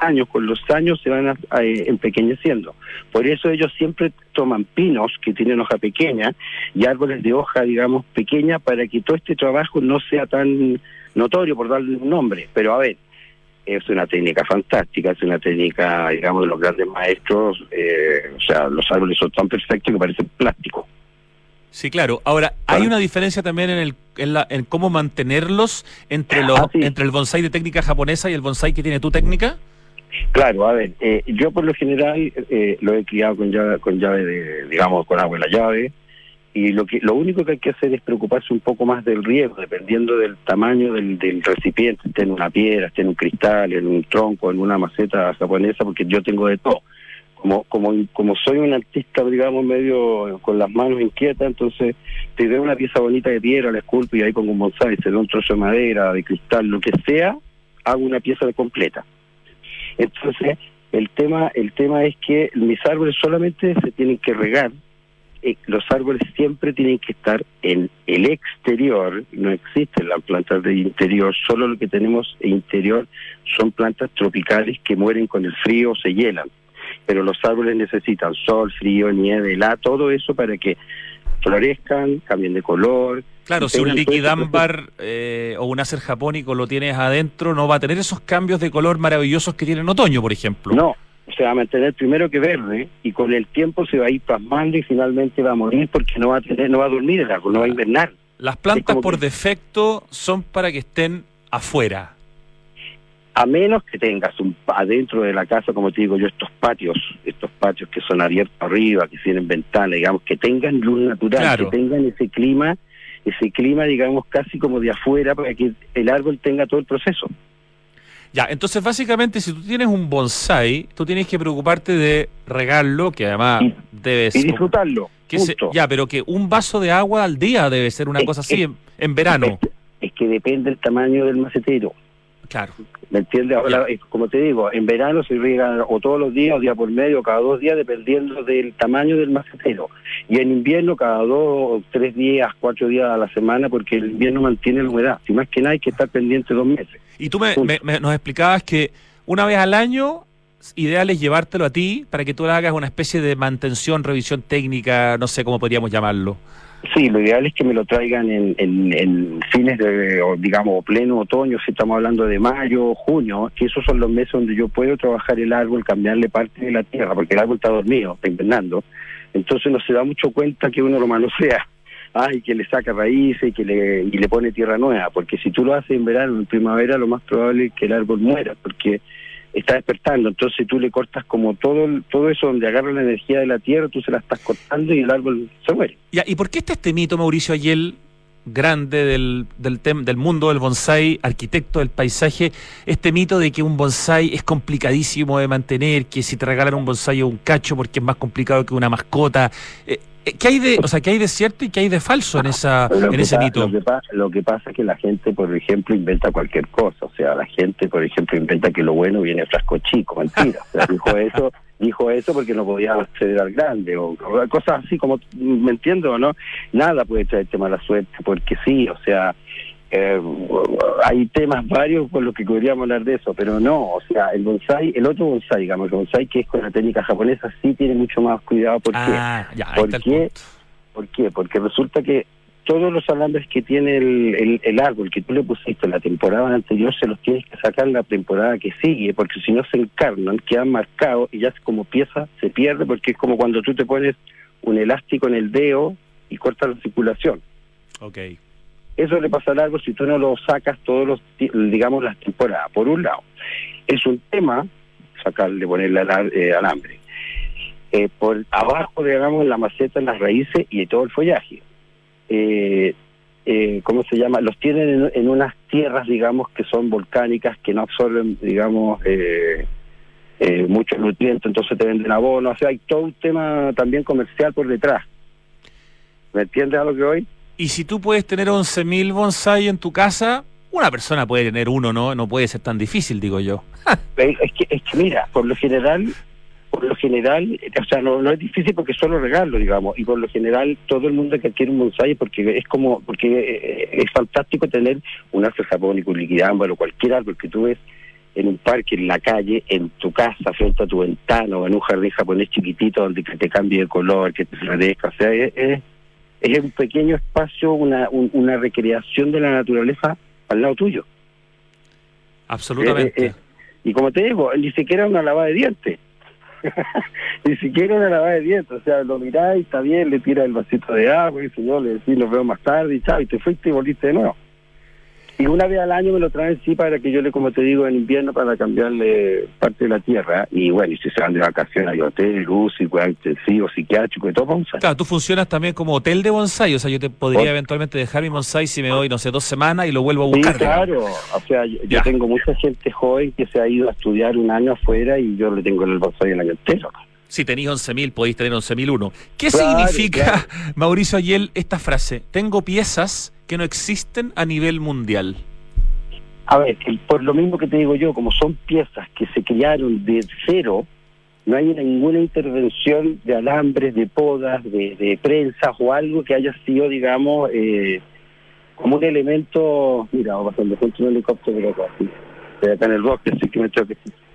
se van empequeñeciendo. Por eso ellos siempre toman pinos que tienen hoja pequeña y árboles de hoja, digamos, pequeña, para que todo este trabajo no sea tan notorio, por darle un nombre. Pero a ver, es una técnica fantástica, es una técnica, digamos, de los grandes maestros. O sea, los árboles son tan perfectos que parecen plásticos. Sí, claro. Ahora, hay una diferencia también en cómo mantenerlos entre el bonsai de técnica japonesa y el bonsai que tiene tu técnica. Claro, a ver, yo por lo general lo he criado con llave digamos, con agua en la llave, y lo único que hay que hacer es preocuparse un poco más del riego, dependiendo del tamaño del recipiente, esté en una piedra, esté en un cristal, en un tronco, en una maceta japonesa, porque yo tengo de todo. Como soy un artista, digamos, medio con las manos inquietas, entonces te veo una pieza bonita de piedra, la esculpo y ahí pongo un bonsai, se da un trozo de madera, de cristal, lo que sea, hago una pieza completa. Entonces, el tema es que mis árboles solamente se tienen que regar. Los árboles siempre tienen que estar en el exterior, no existen las plantas de interior, solo lo que tenemos en interior son plantas tropicales que mueren con el frío o se hielan. Pero los árboles necesitan sol, frío, nieve, helada, todo eso para que florezcan, cambien de color. Claro, si un liquidámbar o un acer japónico lo tienes adentro, no va a tener esos cambios de color maravillosos que tiene en otoño, por ejemplo. No, se va a mantener primero que verde, y con el tiempo se va a ir plasmando y finalmente va a morir porque no va a dormir el árbol, no va a invernar. Las plantas por defecto son para que estén afuera. A menos que tengas adentro de la casa, como te digo yo, estos patios que son abiertos arriba, que tienen ventanas, digamos, que tengan luz natural, claro, que tengan ese clima, digamos, casi como de afuera, para que el árbol tenga todo el proceso. Ya, entonces básicamente si tú tienes un bonsai, tú tienes que preocuparte de regarlo, que además debes... Y disfrutarlo, punto. Ya, pero que un vaso de agua al día debe ser una cosa así en verano. Es que depende del tamaño del macetero. Claro. ¿Me entiendes? Ahora, como te digo, en verano se riega o todos los días, o día por medio, o cada 2 días, dependiendo del tamaño del macetero. Y en invierno, cada 2, 3 días, 4 días a la semana, porque el invierno mantiene la humedad. Si más que nada hay que estar pendiente 2 meses. Y tú nos explicabas que una vez al año, ideal es llevártelo a ti para que tú hagas una especie de mantención, revisión técnica, no sé cómo podríamos llamarlo. Sí, lo ideal es que me lo traigan en fines de, digamos, pleno otoño, si estamos hablando de mayo, junio, que esos son los meses donde yo puedo trabajar el árbol, cambiarle parte de la tierra, porque el árbol está dormido, está invernando. Entonces no se da mucho cuenta que uno lo manosea, y que le saca raíces y le pone tierra nueva, porque si tú lo haces en verano, en primavera, lo más probable es que el árbol muera, porque está despertando. Entonces tú le cortas como todo eso donde agarra la energía de la tierra, tú se la estás cortando y el árbol se muere. Ya, ¿y por qué está este mito, Mauricio Ayel, grande del mundo del bonsai, arquitecto del paisaje, este mito de que un bonsai es complicadísimo de mantener, que si te regalan un bonsai o un cacho porque es más complicado que una mascota? ¿Qué hay de cierto y qué hay de falso en ese mito? Lo que pasa es que la gente, por ejemplo, inventa cualquier cosa. O sea, la gente, por ejemplo, inventa que lo bueno viene en frasco chico. Mentira. O sea, dijo eso porque no podía acceder al grande. O cosas así como, ¿me entiendo o no? Nada puede traerte mala suerte porque sí. O sea, hay temas varios por los que podríamos hablar de eso, pero no. O sea, el otro bonsai, digamos, el bonsai que es con la técnica japonesa, sí tiene mucho más cuidado. ¿Por qué? ¿Por qué? Porque resulta que todos los alambres que tiene el árbol que tú le pusiste en la temporada anterior se los tienes que sacar en la temporada que sigue, porque si no se encarnan, quedan marcados y ya como pieza se pierde, porque es como cuando tú te pones un elástico en el dedo y cortas la circulación. Okay. Eso le pasa al árbol si tú no lo sacas digamos, las temporadas. Por un lado, es un tema ponerle alambre. Por abajo, digamos, en la maceta, en las raíces y todo el follaje. ¿Cómo se llama? Los tienen en unas tierras, digamos, que son volcánicas, que no absorben, digamos, muchos nutrientes, entonces te venden abono. O sea, hay todo un tema también comercial por detrás. ¿Me entiendes a lo que voy? Y si tú puedes tener 11.000 bonsai en tu casa, una persona puede tener uno, ¿no? No puede ser tan difícil, digo yo. Es que mira, por lo general, o sea, no es difícil porque solo regalo, digamos, y por lo general todo el mundo que adquiere un bonsai porque es fantástico tener un árbol japónico, liquidámbalo, cualquier árbol que tú ves en un parque, en la calle, en tu casa, frente a tu ventana, o en un jardín japonés chiquitito donde que te cambie de color, que te florezca. O sea, es un pequeño espacio, una recreación de la naturaleza al lado tuyo. Absolutamente. Y como te digo, ni siquiera una lavada de dientes. Ni siquiera una lavada de dientes. O sea, lo mirás y está bien, le tiras el vasito de agua y señor, le decís, nos vemos más tarde y chao, y te fuiste y volviste de nuevo. Y una vez al año me lo traen, sí, para que yo como te digo, en invierno, para cambiarle parte de la tierra. Y bueno, y si se van de vacaciones, hay hotel, UCI, cuidado intensivo, psiquiátrico y todo bonsai. Claro, tú funcionas también como hotel de bonsai. O sea, yo te podría eventualmente dejar mi bonsai si me doy, no sé, 2 semanas y lo vuelvo a buscar. Sí, claro. O sea, yo tengo mucha gente joven que se ha ido a estudiar un año afuera y yo le tengo el bonsai el año entero. Si tenéis 11.000, podéis tener 11.001. ¿Qué significa, Mauricio Ayel, esta frase? Tengo piezas que no existen a nivel mundial. A ver, por lo mismo que te digo yo, como son piezas que se criaron de cero, no hay ninguna intervención de alambres, de podas, de prensas o algo que haya sido, digamos, como un elemento... Mira, vamos pasando junto a un helicóptero acá, sí. Estoy acá en el bosque, así que me choque.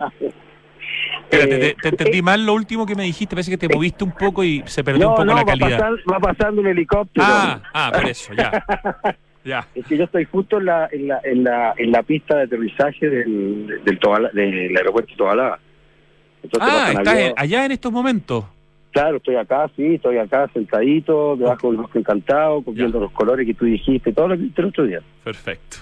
Espérate, te entendí mal lo último que me dijiste, parece que te moviste un poco y se perdió un poco la calidad. Va pasando un helicóptero. Por eso, ya. Ya. Es que yo estoy justo en la pista de aterrizaje del aeropuerto de Tobalaba. ¿Estás allá en estos momentos? Claro, estoy acá sentadito, debajo del bosque encantado, viendo los colores que tú dijiste, todo lo que viste el otro día. Perfecto.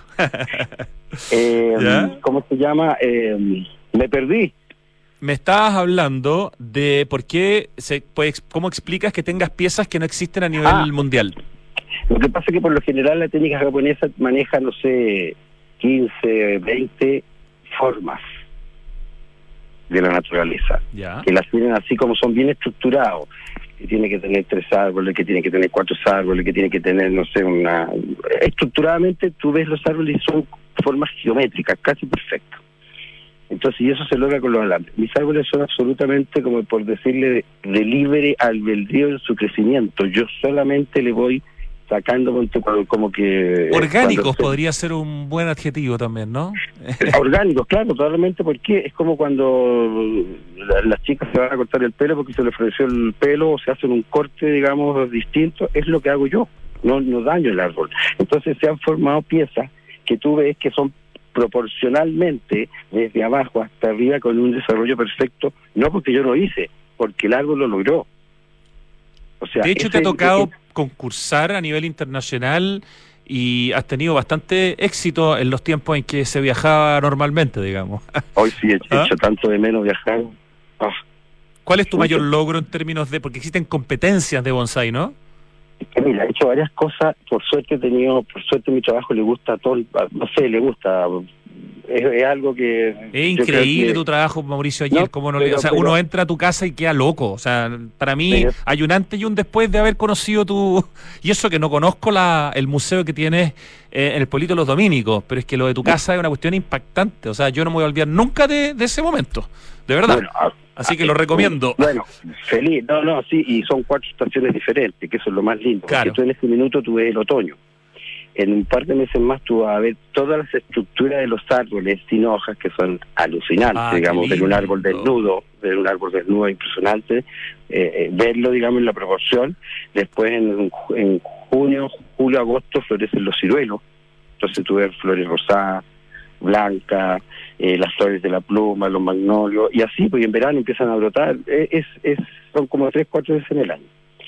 ¿Cómo se llama? Me perdí. Me estabas hablando de por qué, cómo explicas que tengas piezas que no existen a nivel mundial. Lo que pasa es que por lo general la técnica japonesa maneja, no sé, 15, 20 formas de la naturaleza, Ya. que las tienen así como son bien estructurados, que tiene que tener 3 árboles, que tiene que tener 4 árboles, que tiene que tener, no sé, estructuradamente tú ves los árboles y son formas geométricas, casi perfectas. Entonces, y eso se logra con los alambres. Mis árboles son absolutamente, como por decirle, de libre albedrío en su crecimiento. Yo solamente le voy sacando como que... Orgánicos podría ser un buen adjetivo también, ¿no? Orgánicos, claro, totalmente, porque es como cuando las chicas se van a cortar el pelo porque se les ofreció el pelo o se hacen un corte, digamos, distinto, es lo que hago yo, no daño el árbol. Entonces se han formado piezas que tú ves que son proporcionalmente desde abajo hasta arriba con un desarrollo perfecto, no porque yo lo hice, porque el árbol lo logró. O sea, de hecho, te ha tocado concursar a nivel internacional y has tenido bastante éxito en los tiempos en que se viajaba normalmente, digamos. Hoy sí he hecho tanto de menos viajar. ¿Cuál es tu mayor logro en términos de...? Porque existen competencias de bonsái, ¿no? Mira, he hecho varias cosas. Por suerte mi trabajo le gusta a todo, no sé, le gusta. Es algo que... Es increíble tu trabajo, Mauricio Ayel, uno entra a tu casa y queda loco. O sea, para mí hay un antes y un después de haber conocido tu... Y eso que no conozco el museo que tienes en el Pueblito de los Dominicos, pero es que lo de tu casa es una cuestión impactante. O sea, yo no me voy a olvidar nunca de ese momento, de verdad. Bueno, así que lo recomiendo. Bueno, feliz. No, sí, y son 4 estaciones diferentes, que eso es lo más lindo. Claro. Porque tú en este minuto tú ves el otoño. En un par de meses más tú vas a ver todas las estructuras de los árboles sin hojas que son alucinantes, digamos, ver un árbol desnudo impresionante, verlo, digamos, en la proporción. Después en junio, julio, agosto florecen los ciruelos, entonces tú ves flores rosadas, blancas, las flores de la pluma, los magnolios, y así, pues en verano empiezan a brotar, son como 3-4 veces en el año.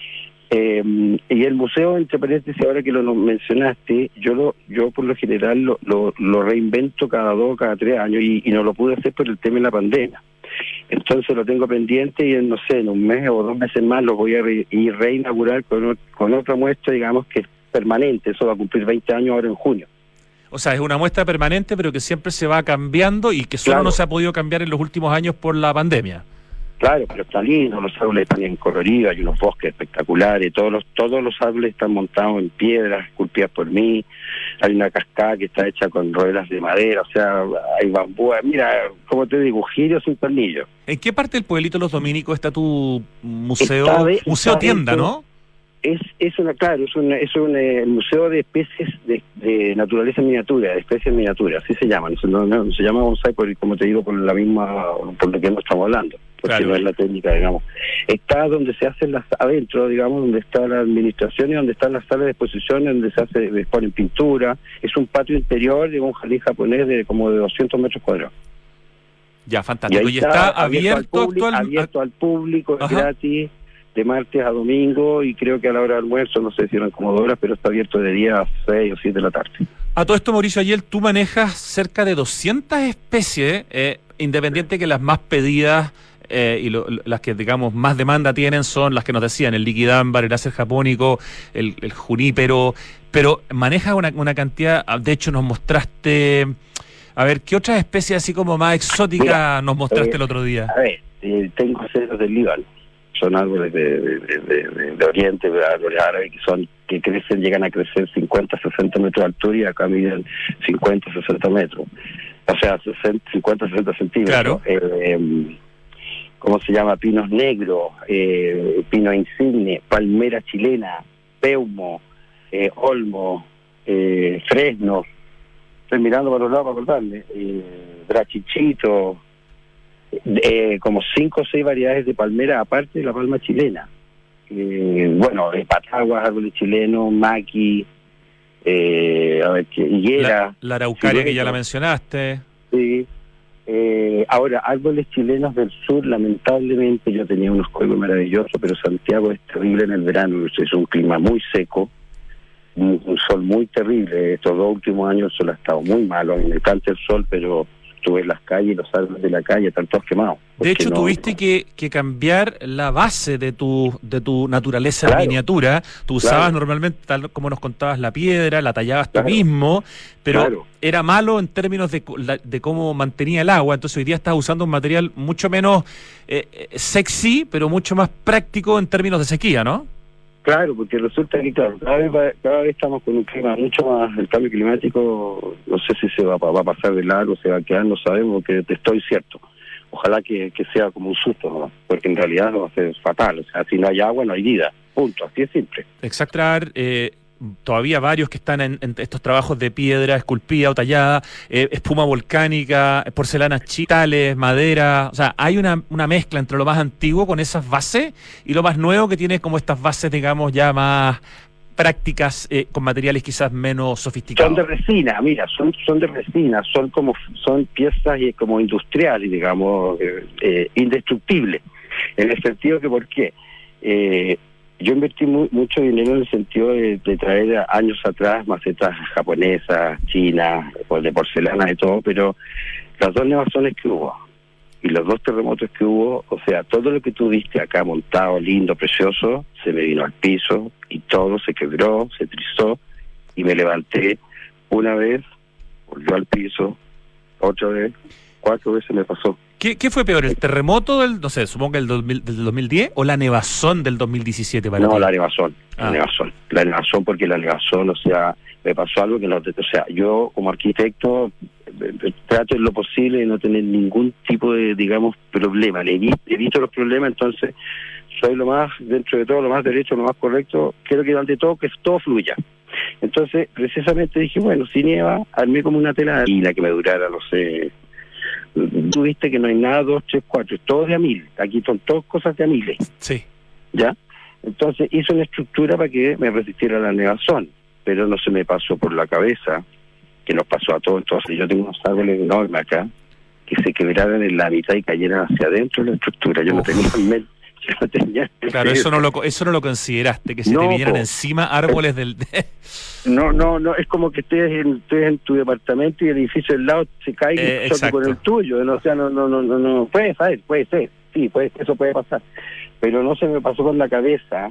Y el museo, entre paréntesis, ahora que lo mencionaste, yo por lo general lo reinvento cada 2 o cada 3 años y no lo pude hacer por el tema de la pandemia. Entonces lo tengo pendiente y en un mes o 2 meses más lo voy a reinaugurar con otra muestra, digamos, que es permanente. Eso va a cumplir 20 años ahora en junio. O sea, es una muestra permanente, pero que siempre se va cambiando y que solo no se ha podido cambiar en los últimos años por la pandemia. Claro, pero está lindo, los árboles están bien coloridos, hay unos bosques espectaculares, todos los árboles están montados en piedras, esculpidas por mí, hay una cascada que está hecha con rodelas de madera, o sea, hay bambúas, mira, como te digo, giros sin tornillos. ¿En qué parte del Pueblito de los Dominicos está tu museo? Museo tienda, ¿no? Es un museo de especies de naturaleza en miniatura, de especies en miniatura, así se llama, no se llama bonsái como te digo, por lo que no estamos hablando. Porque no es la técnica, digamos. Está donde se hacen adentro, digamos, donde está la administración y donde están las salas de exposición, donde se ponen pintura. Es un patio interior de un jardín japonés de como de 200 metros cuadrados. Ya, fantástico. Y está abierto al público, es gratis, de martes a domingo, y creo que a la hora de almuerzo, no sé si eran como 2 horas, pero está abierto de día a 6 o 7 de la tarde. A todo esto, Mauricio Ayel, tú manejas cerca de 200 especies, independiente que las más pedidas y las que, digamos, más demanda tienen son las que nos decían, el liquidámbar, el acer japónico, el junípero, pero manejas una cantidad, de hecho nos mostraste, a ver, ¿qué otras especies así como más exóticas nos mostraste el otro día? A ver, tengo aceros del Líbano, son árboles de Oriente, árboles árabes que crecen, llegan a crecer 50, 60 metros de altura y acá miden 50, 60 metros, o sea, 50, 60 centímetros. Claro. ¿Cómo se llama? Pinos negros, pino insigne, palmera chilena, peumo, olmo, fresno. Estoy mirando para los lados para acordarme. Brachichito, como 5 o 6 variedades de palmera, aparte de la palma chilena. Pataguas, árboles chilenos, maqui, higuera. La araucaria que ya la mencionaste. Sí. Ahora, árboles chilenos del sur, lamentablemente yo tenía unos juegos maravillosos, pero Santiago es terrible en el verano, es un clima muy seco, un sol muy terrible. Estos 2 últimos años el sol ha estado muy malo, a mí me encanta el sol, pero tú ves las calles, los árboles de la calle están todos quemados. De hecho, tuviste que cambiar la base de tu naturaleza en miniatura. Tú usabas normalmente, tal como nos contabas, la piedra, la tallabas tú mismo, pero era malo en términos de cómo mantenía el agua. Entonces hoy día estás usando un material mucho menos sexy, pero mucho más práctico en términos de sequía, ¿no? Claro, porque resulta que, cada vez estamos con un clima mucho más, el cambio climático, no sé si se va a pasar de largo, se va a quedar, no sabemos, porque te estoy cierto. Ojalá que sea como un susto, ¿no? Porque en realidad no va a ser fatal, o sea, si no hay agua, no hay vida, punto, así es simple. Exacto, todavía varios que están en estos trabajos de piedra esculpida o tallada, espuma volcánica, porcelanas chitales, madera, o sea, hay una mezcla entre lo más antiguo con esas bases y lo más nuevo que tiene como estas bases, digamos, ya más prácticas, con materiales quizás menos sofisticados. Son de resina, mira, son de resina, son piezas como industriales, digamos, indestructibles, en el sentido que, ¿por qué? Yo invertí mucho dinero en el sentido de traer años atrás macetas japonesas, chinas, de porcelana, de todo, pero las dos nevazones que hubo y los dos terremotos que hubo, o sea, todo lo que tú viste acá montado, lindo, precioso, se me vino al piso y todo se quebró, se trizó y me levanté una vez, volvió al piso, otra vez, 4 veces me pasó. ¿Qué fue peor, el terremoto del, no sé, supongo que del 2010 o la nevazón del 2017 para ti? No, la nevazón, la nevazón, porque la nevazón, o sea, me pasó algo que no, o sea, yo como arquitecto trato en lo posible de no tener ningún tipo de, digamos, problema, evito los problemas, entonces soy lo más, dentro de todo, lo más derecho, lo más correcto, quiero que ante todo, que todo fluya. Entonces, precisamente dije, bueno, si nieva, armé como una tela y la que me durara, no sé. Tú viste que no hay nada, 2, 3, 4, es todo de a 1000. Aquí son todas cosas de a 1000. Sí. ¿Ya? Entonces hice una estructura para que me resistiera la nevazón, pero no se me pasó por la cabeza, que nos pasó a todos. Entonces yo tengo unos árboles enormes acá, que se quebraran en la mitad y cayeran hacia adentro de la estructura. Yo no tenía en mente. Claro, eso no lo consideraste, que se te vinieran encima árboles del... No, es como que estés en tu departamento y el edificio del lado se cae y choque con el tuyo, o sea, no, puede ser, sí, eso puede pasar, pero no se me pasó por la cabeza,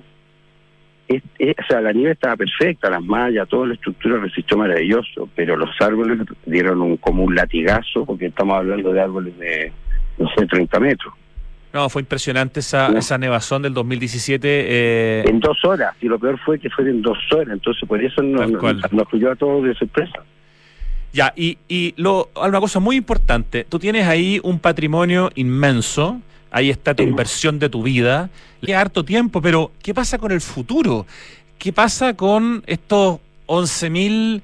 o sea, la nieve estaba perfecta, las mallas, toda la estructura resistió maravilloso, pero los árboles dieron como un latigazo, porque estamos hablando de árboles de, no sé, 30 metros. No, fue impresionante esa nevazón del 2017. En 2 horas, y lo peor fue que fue en 2 horas, entonces por eso nos pilló a todos de sorpresa. Ya, una cosa muy importante, tú tienes ahí un patrimonio inmenso, ahí está tu inversión de tu vida, le harto tiempo, pero ¿qué pasa con el futuro? ¿Qué pasa con estos 11.000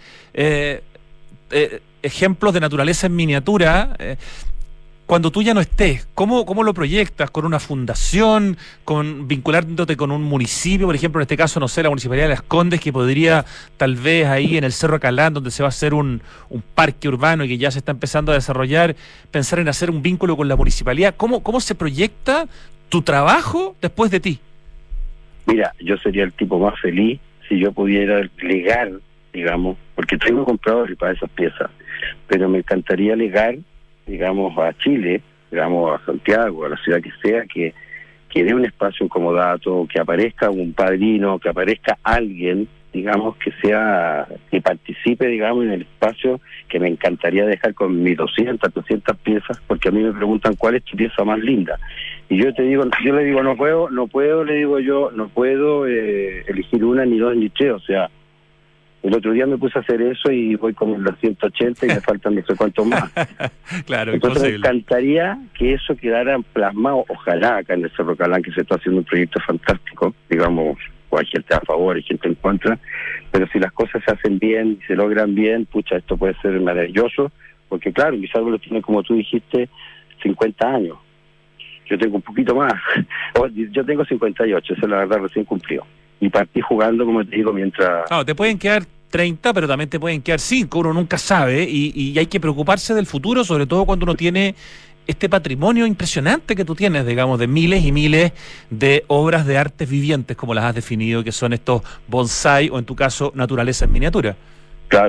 ejemplos de naturaleza en miniatura? Cuando tú ya no estés, ¿cómo lo proyectas? ¿Con una fundación? ¿Vinculándote con un municipio? Por ejemplo, en este caso, no sé, la Municipalidad de Las Condes, que podría, tal vez ahí en el Cerro Calán, donde se va a hacer un parque urbano y que ya se está empezando a desarrollar, pensar en hacer un vínculo con la municipalidad. ¿Cómo se proyecta tu trabajo después de ti? Mira, yo sería el tipo más feliz si yo pudiera legar, digamos, porque tengo compradores para esas piezas, pero me encantaría legar, digamos, a Chile, digamos, a Santiago, a la ciudad que sea, que dé un espacio incomodato, que aparezca un padrino, que aparezca alguien, digamos, que participe, digamos, en el espacio que me encantaría dejar con mis 200, 300 piezas, porque a mí me preguntan cuál es tu pieza más linda. Y yo le digo, no puedo, le digo yo, no puedo elegir una, ni 2, ni 3, o sea, el otro día me puse a hacer eso y voy como en los 180 y me faltan no sé cuántos más. Claro, entonces me encantaría que eso quedara plasmado, ojalá acá en el Cerro Calán, que se está haciendo un proyecto fantástico, digamos, o hay gente a favor, hay gente en contra, pero si las cosas se hacen bien y se logran bien, pucha, esto puede ser maravilloso, porque claro, mis árboles tienen, como tú dijiste, 50 años. Yo tengo un poquito más. Yo tengo 58, eso es la verdad, recién cumplido. Y partí jugando, como te digo, mientras... Claro, te pueden quedar 30, pero también te pueden quedar 5, uno nunca sabe, y hay que preocuparse del futuro, sobre todo cuando uno tiene este patrimonio impresionante que tú tienes, digamos, de miles y miles de obras de artes vivientes, como las has definido, que son estos bonsai, o en tu caso, naturaleza en miniatura. Claro,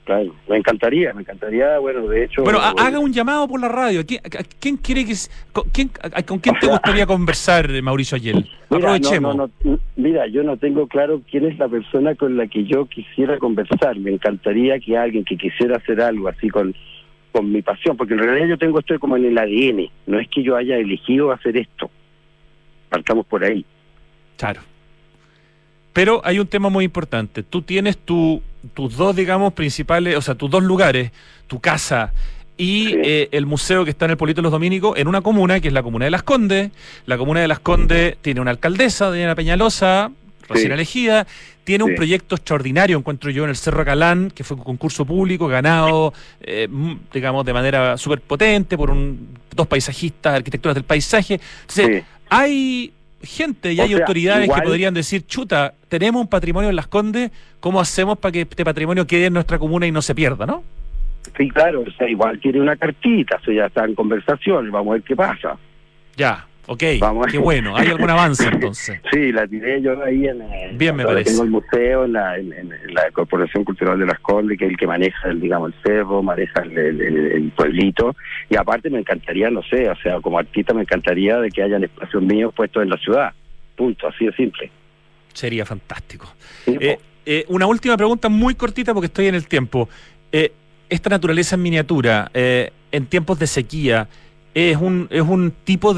claro. Me encantaría, bueno, de hecho... Bueno, haga un llamado por la radio. ¿A quién quiere que... ¿Con quién te gustaría conversar, Mauricio Ayel? Aprovechemos. Mira, yo no tengo claro quién es la persona con la que yo quisiera conversar. Me encantaría que alguien que quisiera hacer algo así con mi pasión, porque en realidad yo tengo esto como en el ADN. No es que yo haya elegido hacer esto. Partamos por ahí. Claro. Pero hay un tema muy importante. Tú tienes tus dos, digamos, principales, o sea, tus dos lugares, tu casa y sí, el museo que está en el Polito de los Dominicos, en una comuna, que es la comuna de Las Condes. La comuna de Las Condes tiene una alcaldesa, Diana Peñalosa, recién elegida, tiene un proyecto extraordinario, encuentro yo, en el Cerro Calán, que fue un concurso público ganado, digamos, de manera súper potente por dos paisajistas, arquitecturas del paisaje. Entonces, hay gente y hay autoridades que podrían decir, chuta, tenemos un patrimonio en Las Condes, ¿cómo hacemos para que este patrimonio quede en nuestra comuna y no se pierda, no? Sí, claro, o sea, igual tiene una cartita, eso ya está en conversación, vamos a ver qué pasa. Ya, ok, qué bueno, ¿hay algún avance entonces? Sí, la tiré yo ahí bien me parece. Tengo el museo en la Corporación Cultural de Las Condes, que es el que maneja, el cerro, maneja el pueblito, y aparte me encantaría, no sé, o sea, como artista me encantaría de que hayan espacios míos puestos en la ciudad, punto, así de simple. Sería fantástico. Sí, una última pregunta muy cortita porque estoy en el tiempo. Esta naturaleza en miniatura, en tiempos de sequía, es un tipo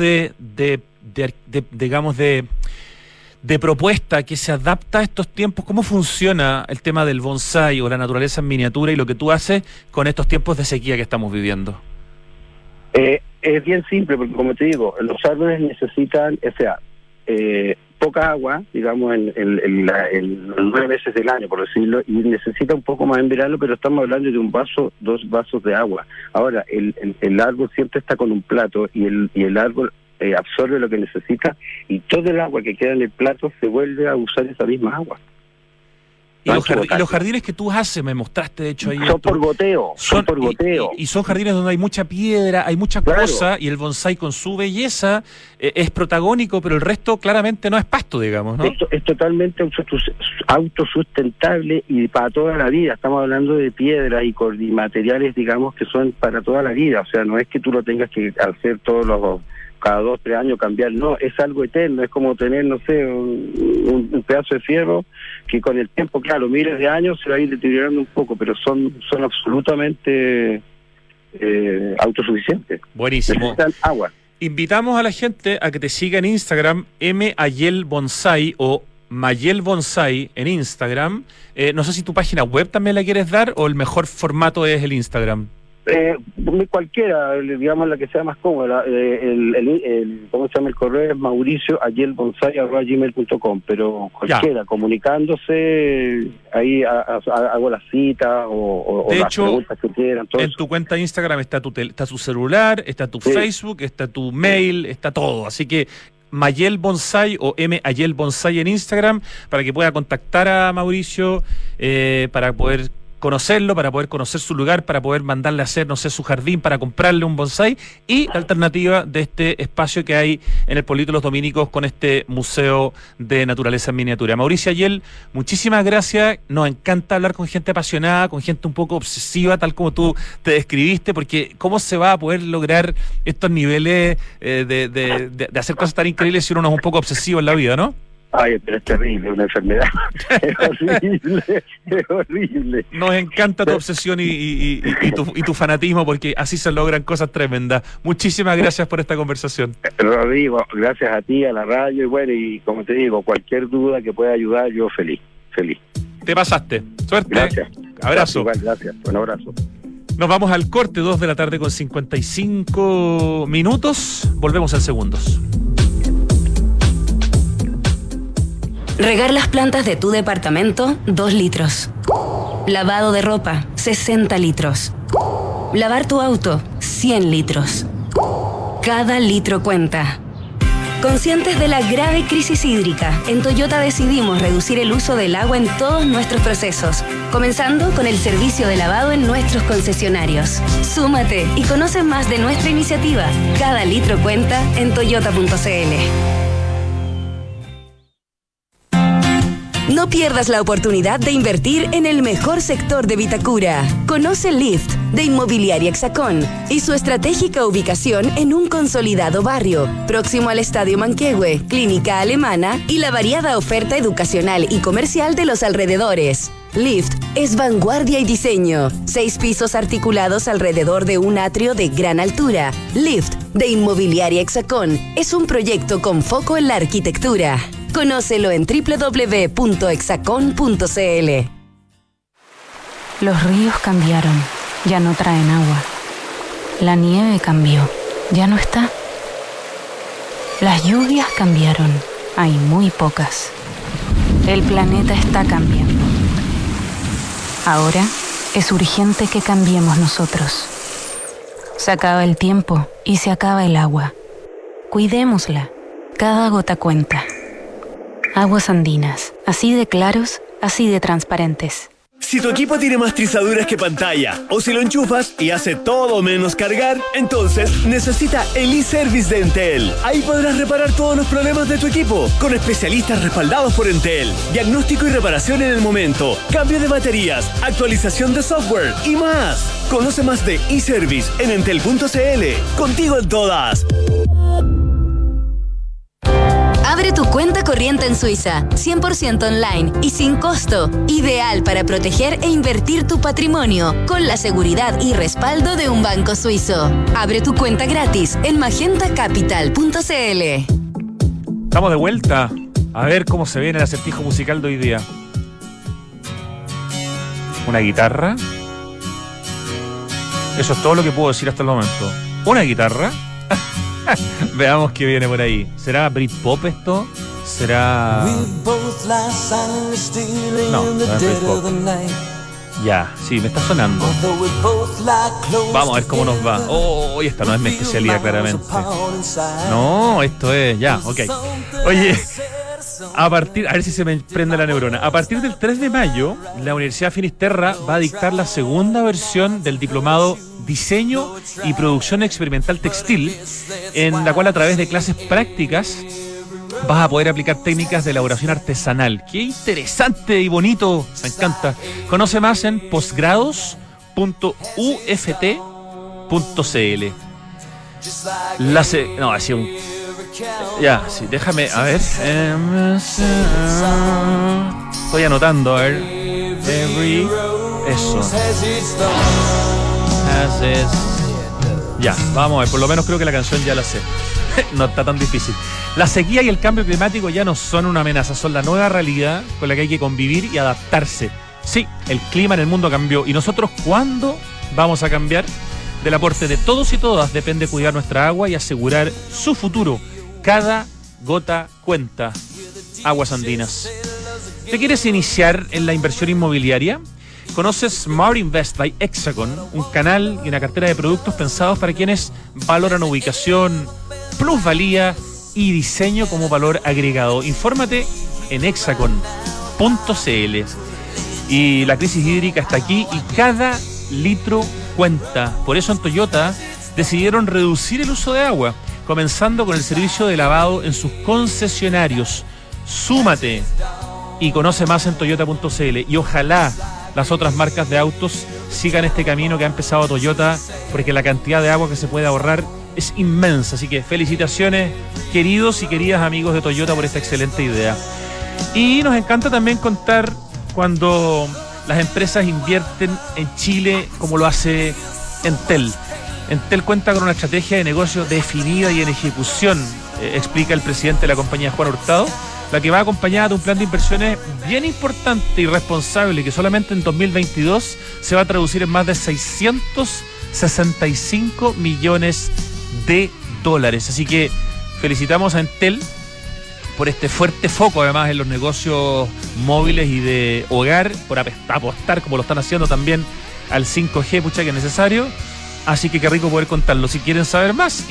digamos, de propuesta que se adapta a estos tiempos. ¿Cómo funciona el tema del bonsái o la naturaleza en miniatura y lo que tú haces con estos tiempos de sequía que estamos viviendo? Es bien simple, porque como te digo, los árboles necesitan, o sea, poca agua, digamos, en los 9 meses del año, por decirlo, y necesita un poco más en verano, pero estamos hablando de un vaso, 2 vasos de agua. Ahora, el árbol siempre está con un plato y el árbol absorbe lo que necesita y todo el agua que queda en el plato se vuelve a usar esa misma agua. Y los jardines que tú haces, me mostraste de hecho ahí. Son por goteo, son por goteo. Y son jardines donde hay mucha piedra, hay mucha cosa, y el bonsái con su belleza es protagónico, pero el resto claramente no es pasto, digamos, ¿no? Esto es totalmente autosustentable y para toda la vida. Estamos hablando de piedras y materiales, digamos, que son para toda la vida. O sea, no es que tú lo tengas que hacer cada 2 o 3 años cambiar, no, es algo eterno, es como tener, no sé, un pedazo de fierro que con el tiempo, claro, miles de años se va a ir deteriorando un poco, pero son absolutamente autosuficientes. Buenísimo. Necesitan agua. Invitamos a la gente a que te siga en Instagram, mayelbonsai o Mayel Bonsai en Instagram. No sé si tu página web también la quieres dar o el mejor formato es el Instagram. Cualquiera, digamos, la que sea más cómoda. ¿Cómo se llama el correo? Es mauricioayelbonsai@gmail.com, pero cualquiera, comunicándose, ahí hago la cita o de las hecho, preguntas que quieran. Todo en tu cuenta de Instagram está tu celular, está tu Facebook, está tu mail, está todo. Así que Mayel Bonsai o Mayel Bonsai en Instagram para que pueda contactar a Mauricio, para poder conocerlo, para poder conocer su lugar, para poder mandarle a hacer, no sé, su jardín, para comprarle un bonsái, y la alternativa de este espacio que hay en el Polito de los Dominicos con este Museo de Naturaleza en Miniatura. Mauricio Ayel, muchísimas gracias. Nos encanta hablar con gente apasionada, con gente un poco obsesiva, tal como tú te describiste, porque ¿cómo se va a poder lograr estos niveles de hacer cosas tan increíbles si uno no es un poco obsesivo en la vida, ¿no? Ay, pero es terrible, una enfermedad. Es horrible. Nos encanta tu obsesión y tu fanatismo, porque así se logran cosas tremendas. Muchísimas gracias por esta conversación. Rodrigo, gracias a ti, a la radio, y bueno, y como te digo, cualquier duda que pueda ayudar, yo feliz. Te pasaste. Suerte. Gracias. Abrazo. Igual, gracias. Un abrazo. Nos vamos al corte, 2 de la tarde con 55 minutos. Volvemos en segundos. Regar las plantas de tu departamento, 2 litros. Lavado de ropa, 60 litros. Lavar tu auto, 100 litros. Cada litro cuenta. Conscientes de la grave crisis hídrica, en Toyota decidimos reducir el uso del agua en todos nuestros procesos, comenzando con el servicio de lavado en nuestros concesionarios. Súmate y conoce más de nuestra iniciativa. Cada litro cuenta en toyota.cl. No pierdas la oportunidad de invertir en el mejor sector de Vitacura. Conoce Lift de Inmobiliaria Hexacón y su estratégica ubicación en un consolidado barrio, próximo al Estadio Manquehue, Clínica Alemana y la variada oferta educacional y comercial de los alrededores. Lift es vanguardia y diseño. 6 pisos articulados alrededor de un atrio de gran altura. Lift de Inmobiliaria Hexacón es un proyecto con foco en la arquitectura. Conócelo en www.hexacon.cl. Los ríos cambiaron, ya no traen agua. La nieve cambió, ya no está. Las lluvias cambiaron, hay muy pocas. El planeta está cambiando. Ahora es urgente que cambiemos nosotros. Se acaba el tiempo y se acaba el agua. Cuidémosla, cada gota cuenta. Aguas Andinas, así de claros, así de transparentes. Si tu equipo tiene más trizaduras que pantalla, o si lo enchufas y hace todo menos cargar, entonces necesita el e-Service de Entel. Ahí podrás reparar todos los problemas de tu equipo, con especialistas respaldados por Entel. Diagnóstico y reparación en el momento, cambio de baterías, actualización de software y más. Conoce más de e-Service en entel.cl. Contigo en todas. Abre tu cuenta corriente en Suiza, 100% online y sin costo. Ideal para proteger e invertir tu patrimonio, con la seguridad y respaldo de un banco suizo. Abre tu cuenta gratis en magentacapital.cl. Estamos de vuelta. A ver cómo se viene el acertijo musical de hoy día. Una guitarra. Eso es todo lo que puedo decir hasta el momento. Una guitarra. Veamos qué viene por ahí. ¿Será Britpop esto? ¿Será...? No, no es Britpop. Ya, sí, me está sonando. Vamos a ver cómo nos va. Oh, esta no es mi especialidad, claramente. No, esto es... Ya, ok. Oye, a ver si se me prende la neurona. A partir del 3 de mayo, la Universidad Finisterra va a dictar la segunda versión del diplomado Diseño y Producción Experimental Textil, en la cual a través de clases prácticas vas a poder aplicar técnicas de elaboración artesanal. ¡Qué interesante y bonito! Me encanta. Conoce más en posgrados.uft.cl. No, así un... Ya, sí, déjame, a ver. Estoy anotando, a ver. Eso. Ya, vamos a ver, por lo menos creo que la canción ya la sé. No está tan difícil. La sequía y el cambio climático ya no son una amenaza, son la nueva realidad con la que hay que convivir y adaptarse. Sí, el clima en el mundo cambió. ¿Y nosotros cuándo vamos a cambiar? Del aporte de todos y todas depende cuidar nuestra agua y asegurar su futuro. Cada gota cuenta. Aguas Andinas. ¿Te quieres iniciar en la inversión inmobiliaria? Conoces Smart Invest by Hexacon, un canal y una cartera de productos pensados para quienes valoran ubicación, plusvalía y diseño como valor agregado. Infórmate en hexacon.cl. Y la crisis hídrica está aquí y cada litro cuenta. Por eso en Toyota decidieron reducir el uso de agua, comenzando con el servicio de lavado en sus concesionarios. Súmate y conoce más en toyota.cl. Y ojalá las otras marcas de autos sigan este camino que ha empezado Toyota, porque la cantidad de agua que se puede ahorrar es inmensa. Así que felicitaciones, queridos y queridas amigos de Toyota, por esta excelente idea. Y nos encanta también contar cuando las empresas invierten en Chile, como lo hace Entel. Entel cuenta con una estrategia de negocio definida y en ejecución, explica el presidente de la compañía, Juan Hurtado, la que va acompañada de un plan de inversiones bien importante y responsable que solamente en 2022 se va a traducir en más de 665 millones de dólares. Así que felicitamos a Entel por este fuerte foco además en los negocios móviles y de hogar, por apostar como lo están haciendo también al 5G, pucha que es necesario. Así que qué rico poder contarlo. Si quieren saber más,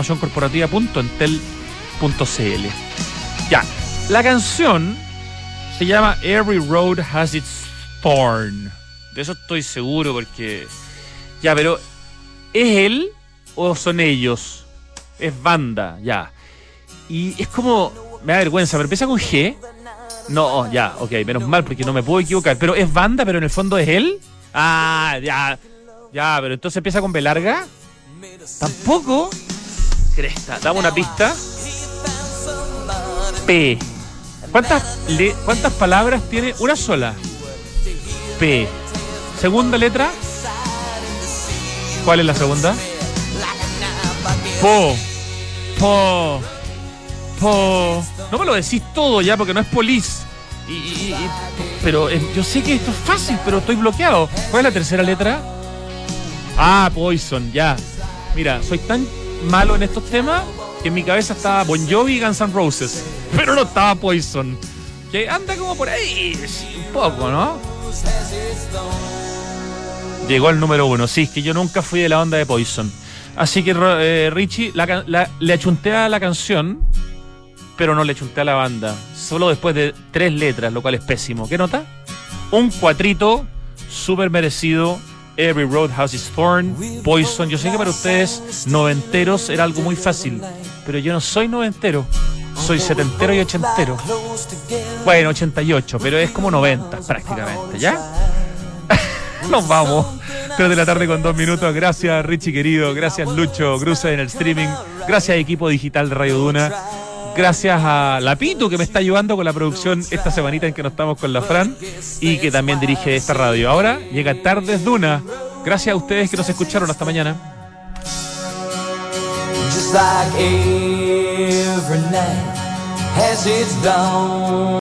informacioncorporativa.entel.cl. Ya. La canción se llama Every Road Has Its Thorn. De eso estoy seguro porque... Ya, pero ¿es él o son ellos? Es banda, ya. Y es como... Me da vergüenza, pero empieza con G. No, ya, ok, menos mal, porque no me puedo equivocar. Pero es banda, pero en el fondo es él. Ah, ya, pero entonces empieza con B larga. Tampoco. Cresta, dame una pista. P. ¿Cuántas palabras tiene? Una sola. P. Segunda letra. ¿Cuál es la segunda? Po. No me lo decís todo ya porque no es police. Pero yo sé que esto es fácil, pero estoy bloqueado. ¿Cuál es la tercera letra? Ah, Poison, ya. Mira, soy tan malo en estos temas que en mi cabeza estaba Bon Jovi y Guns N' Roses, pero no estaba Poison. Que anda como por ahí, sí, un poco, ¿no? Llegó al número 1. Sí, es que yo nunca fui de la onda de Poison. Así que Richie le achunté a la canción, pero no le achunté a la banda. Solo después de 3 letras, lo cual es pésimo. ¿Qué nota? Un 4, súper merecido. Every Roadhouse is Thorn, Poison. Yo sé que para ustedes noventeros era algo muy fácil, pero yo no soy noventero. Soy setentero y ochentero. Bueno, 88, pero es como 90 prácticamente, ¿ya? Nos vamos. 3 de la tarde con 2 minutos. Gracias, Richie querido. Gracias, Lucho Cruce en el streaming. Gracias, equipo digital de Radio Duna. Gracias a Lapito, que me está ayudando con la producción esta semanita en que no estamos con la Fran y que también dirige esta radio. Ahora llega Tardes Duna. Gracias a ustedes que nos escucharon. Hasta mañana. Just like every night has its dawn.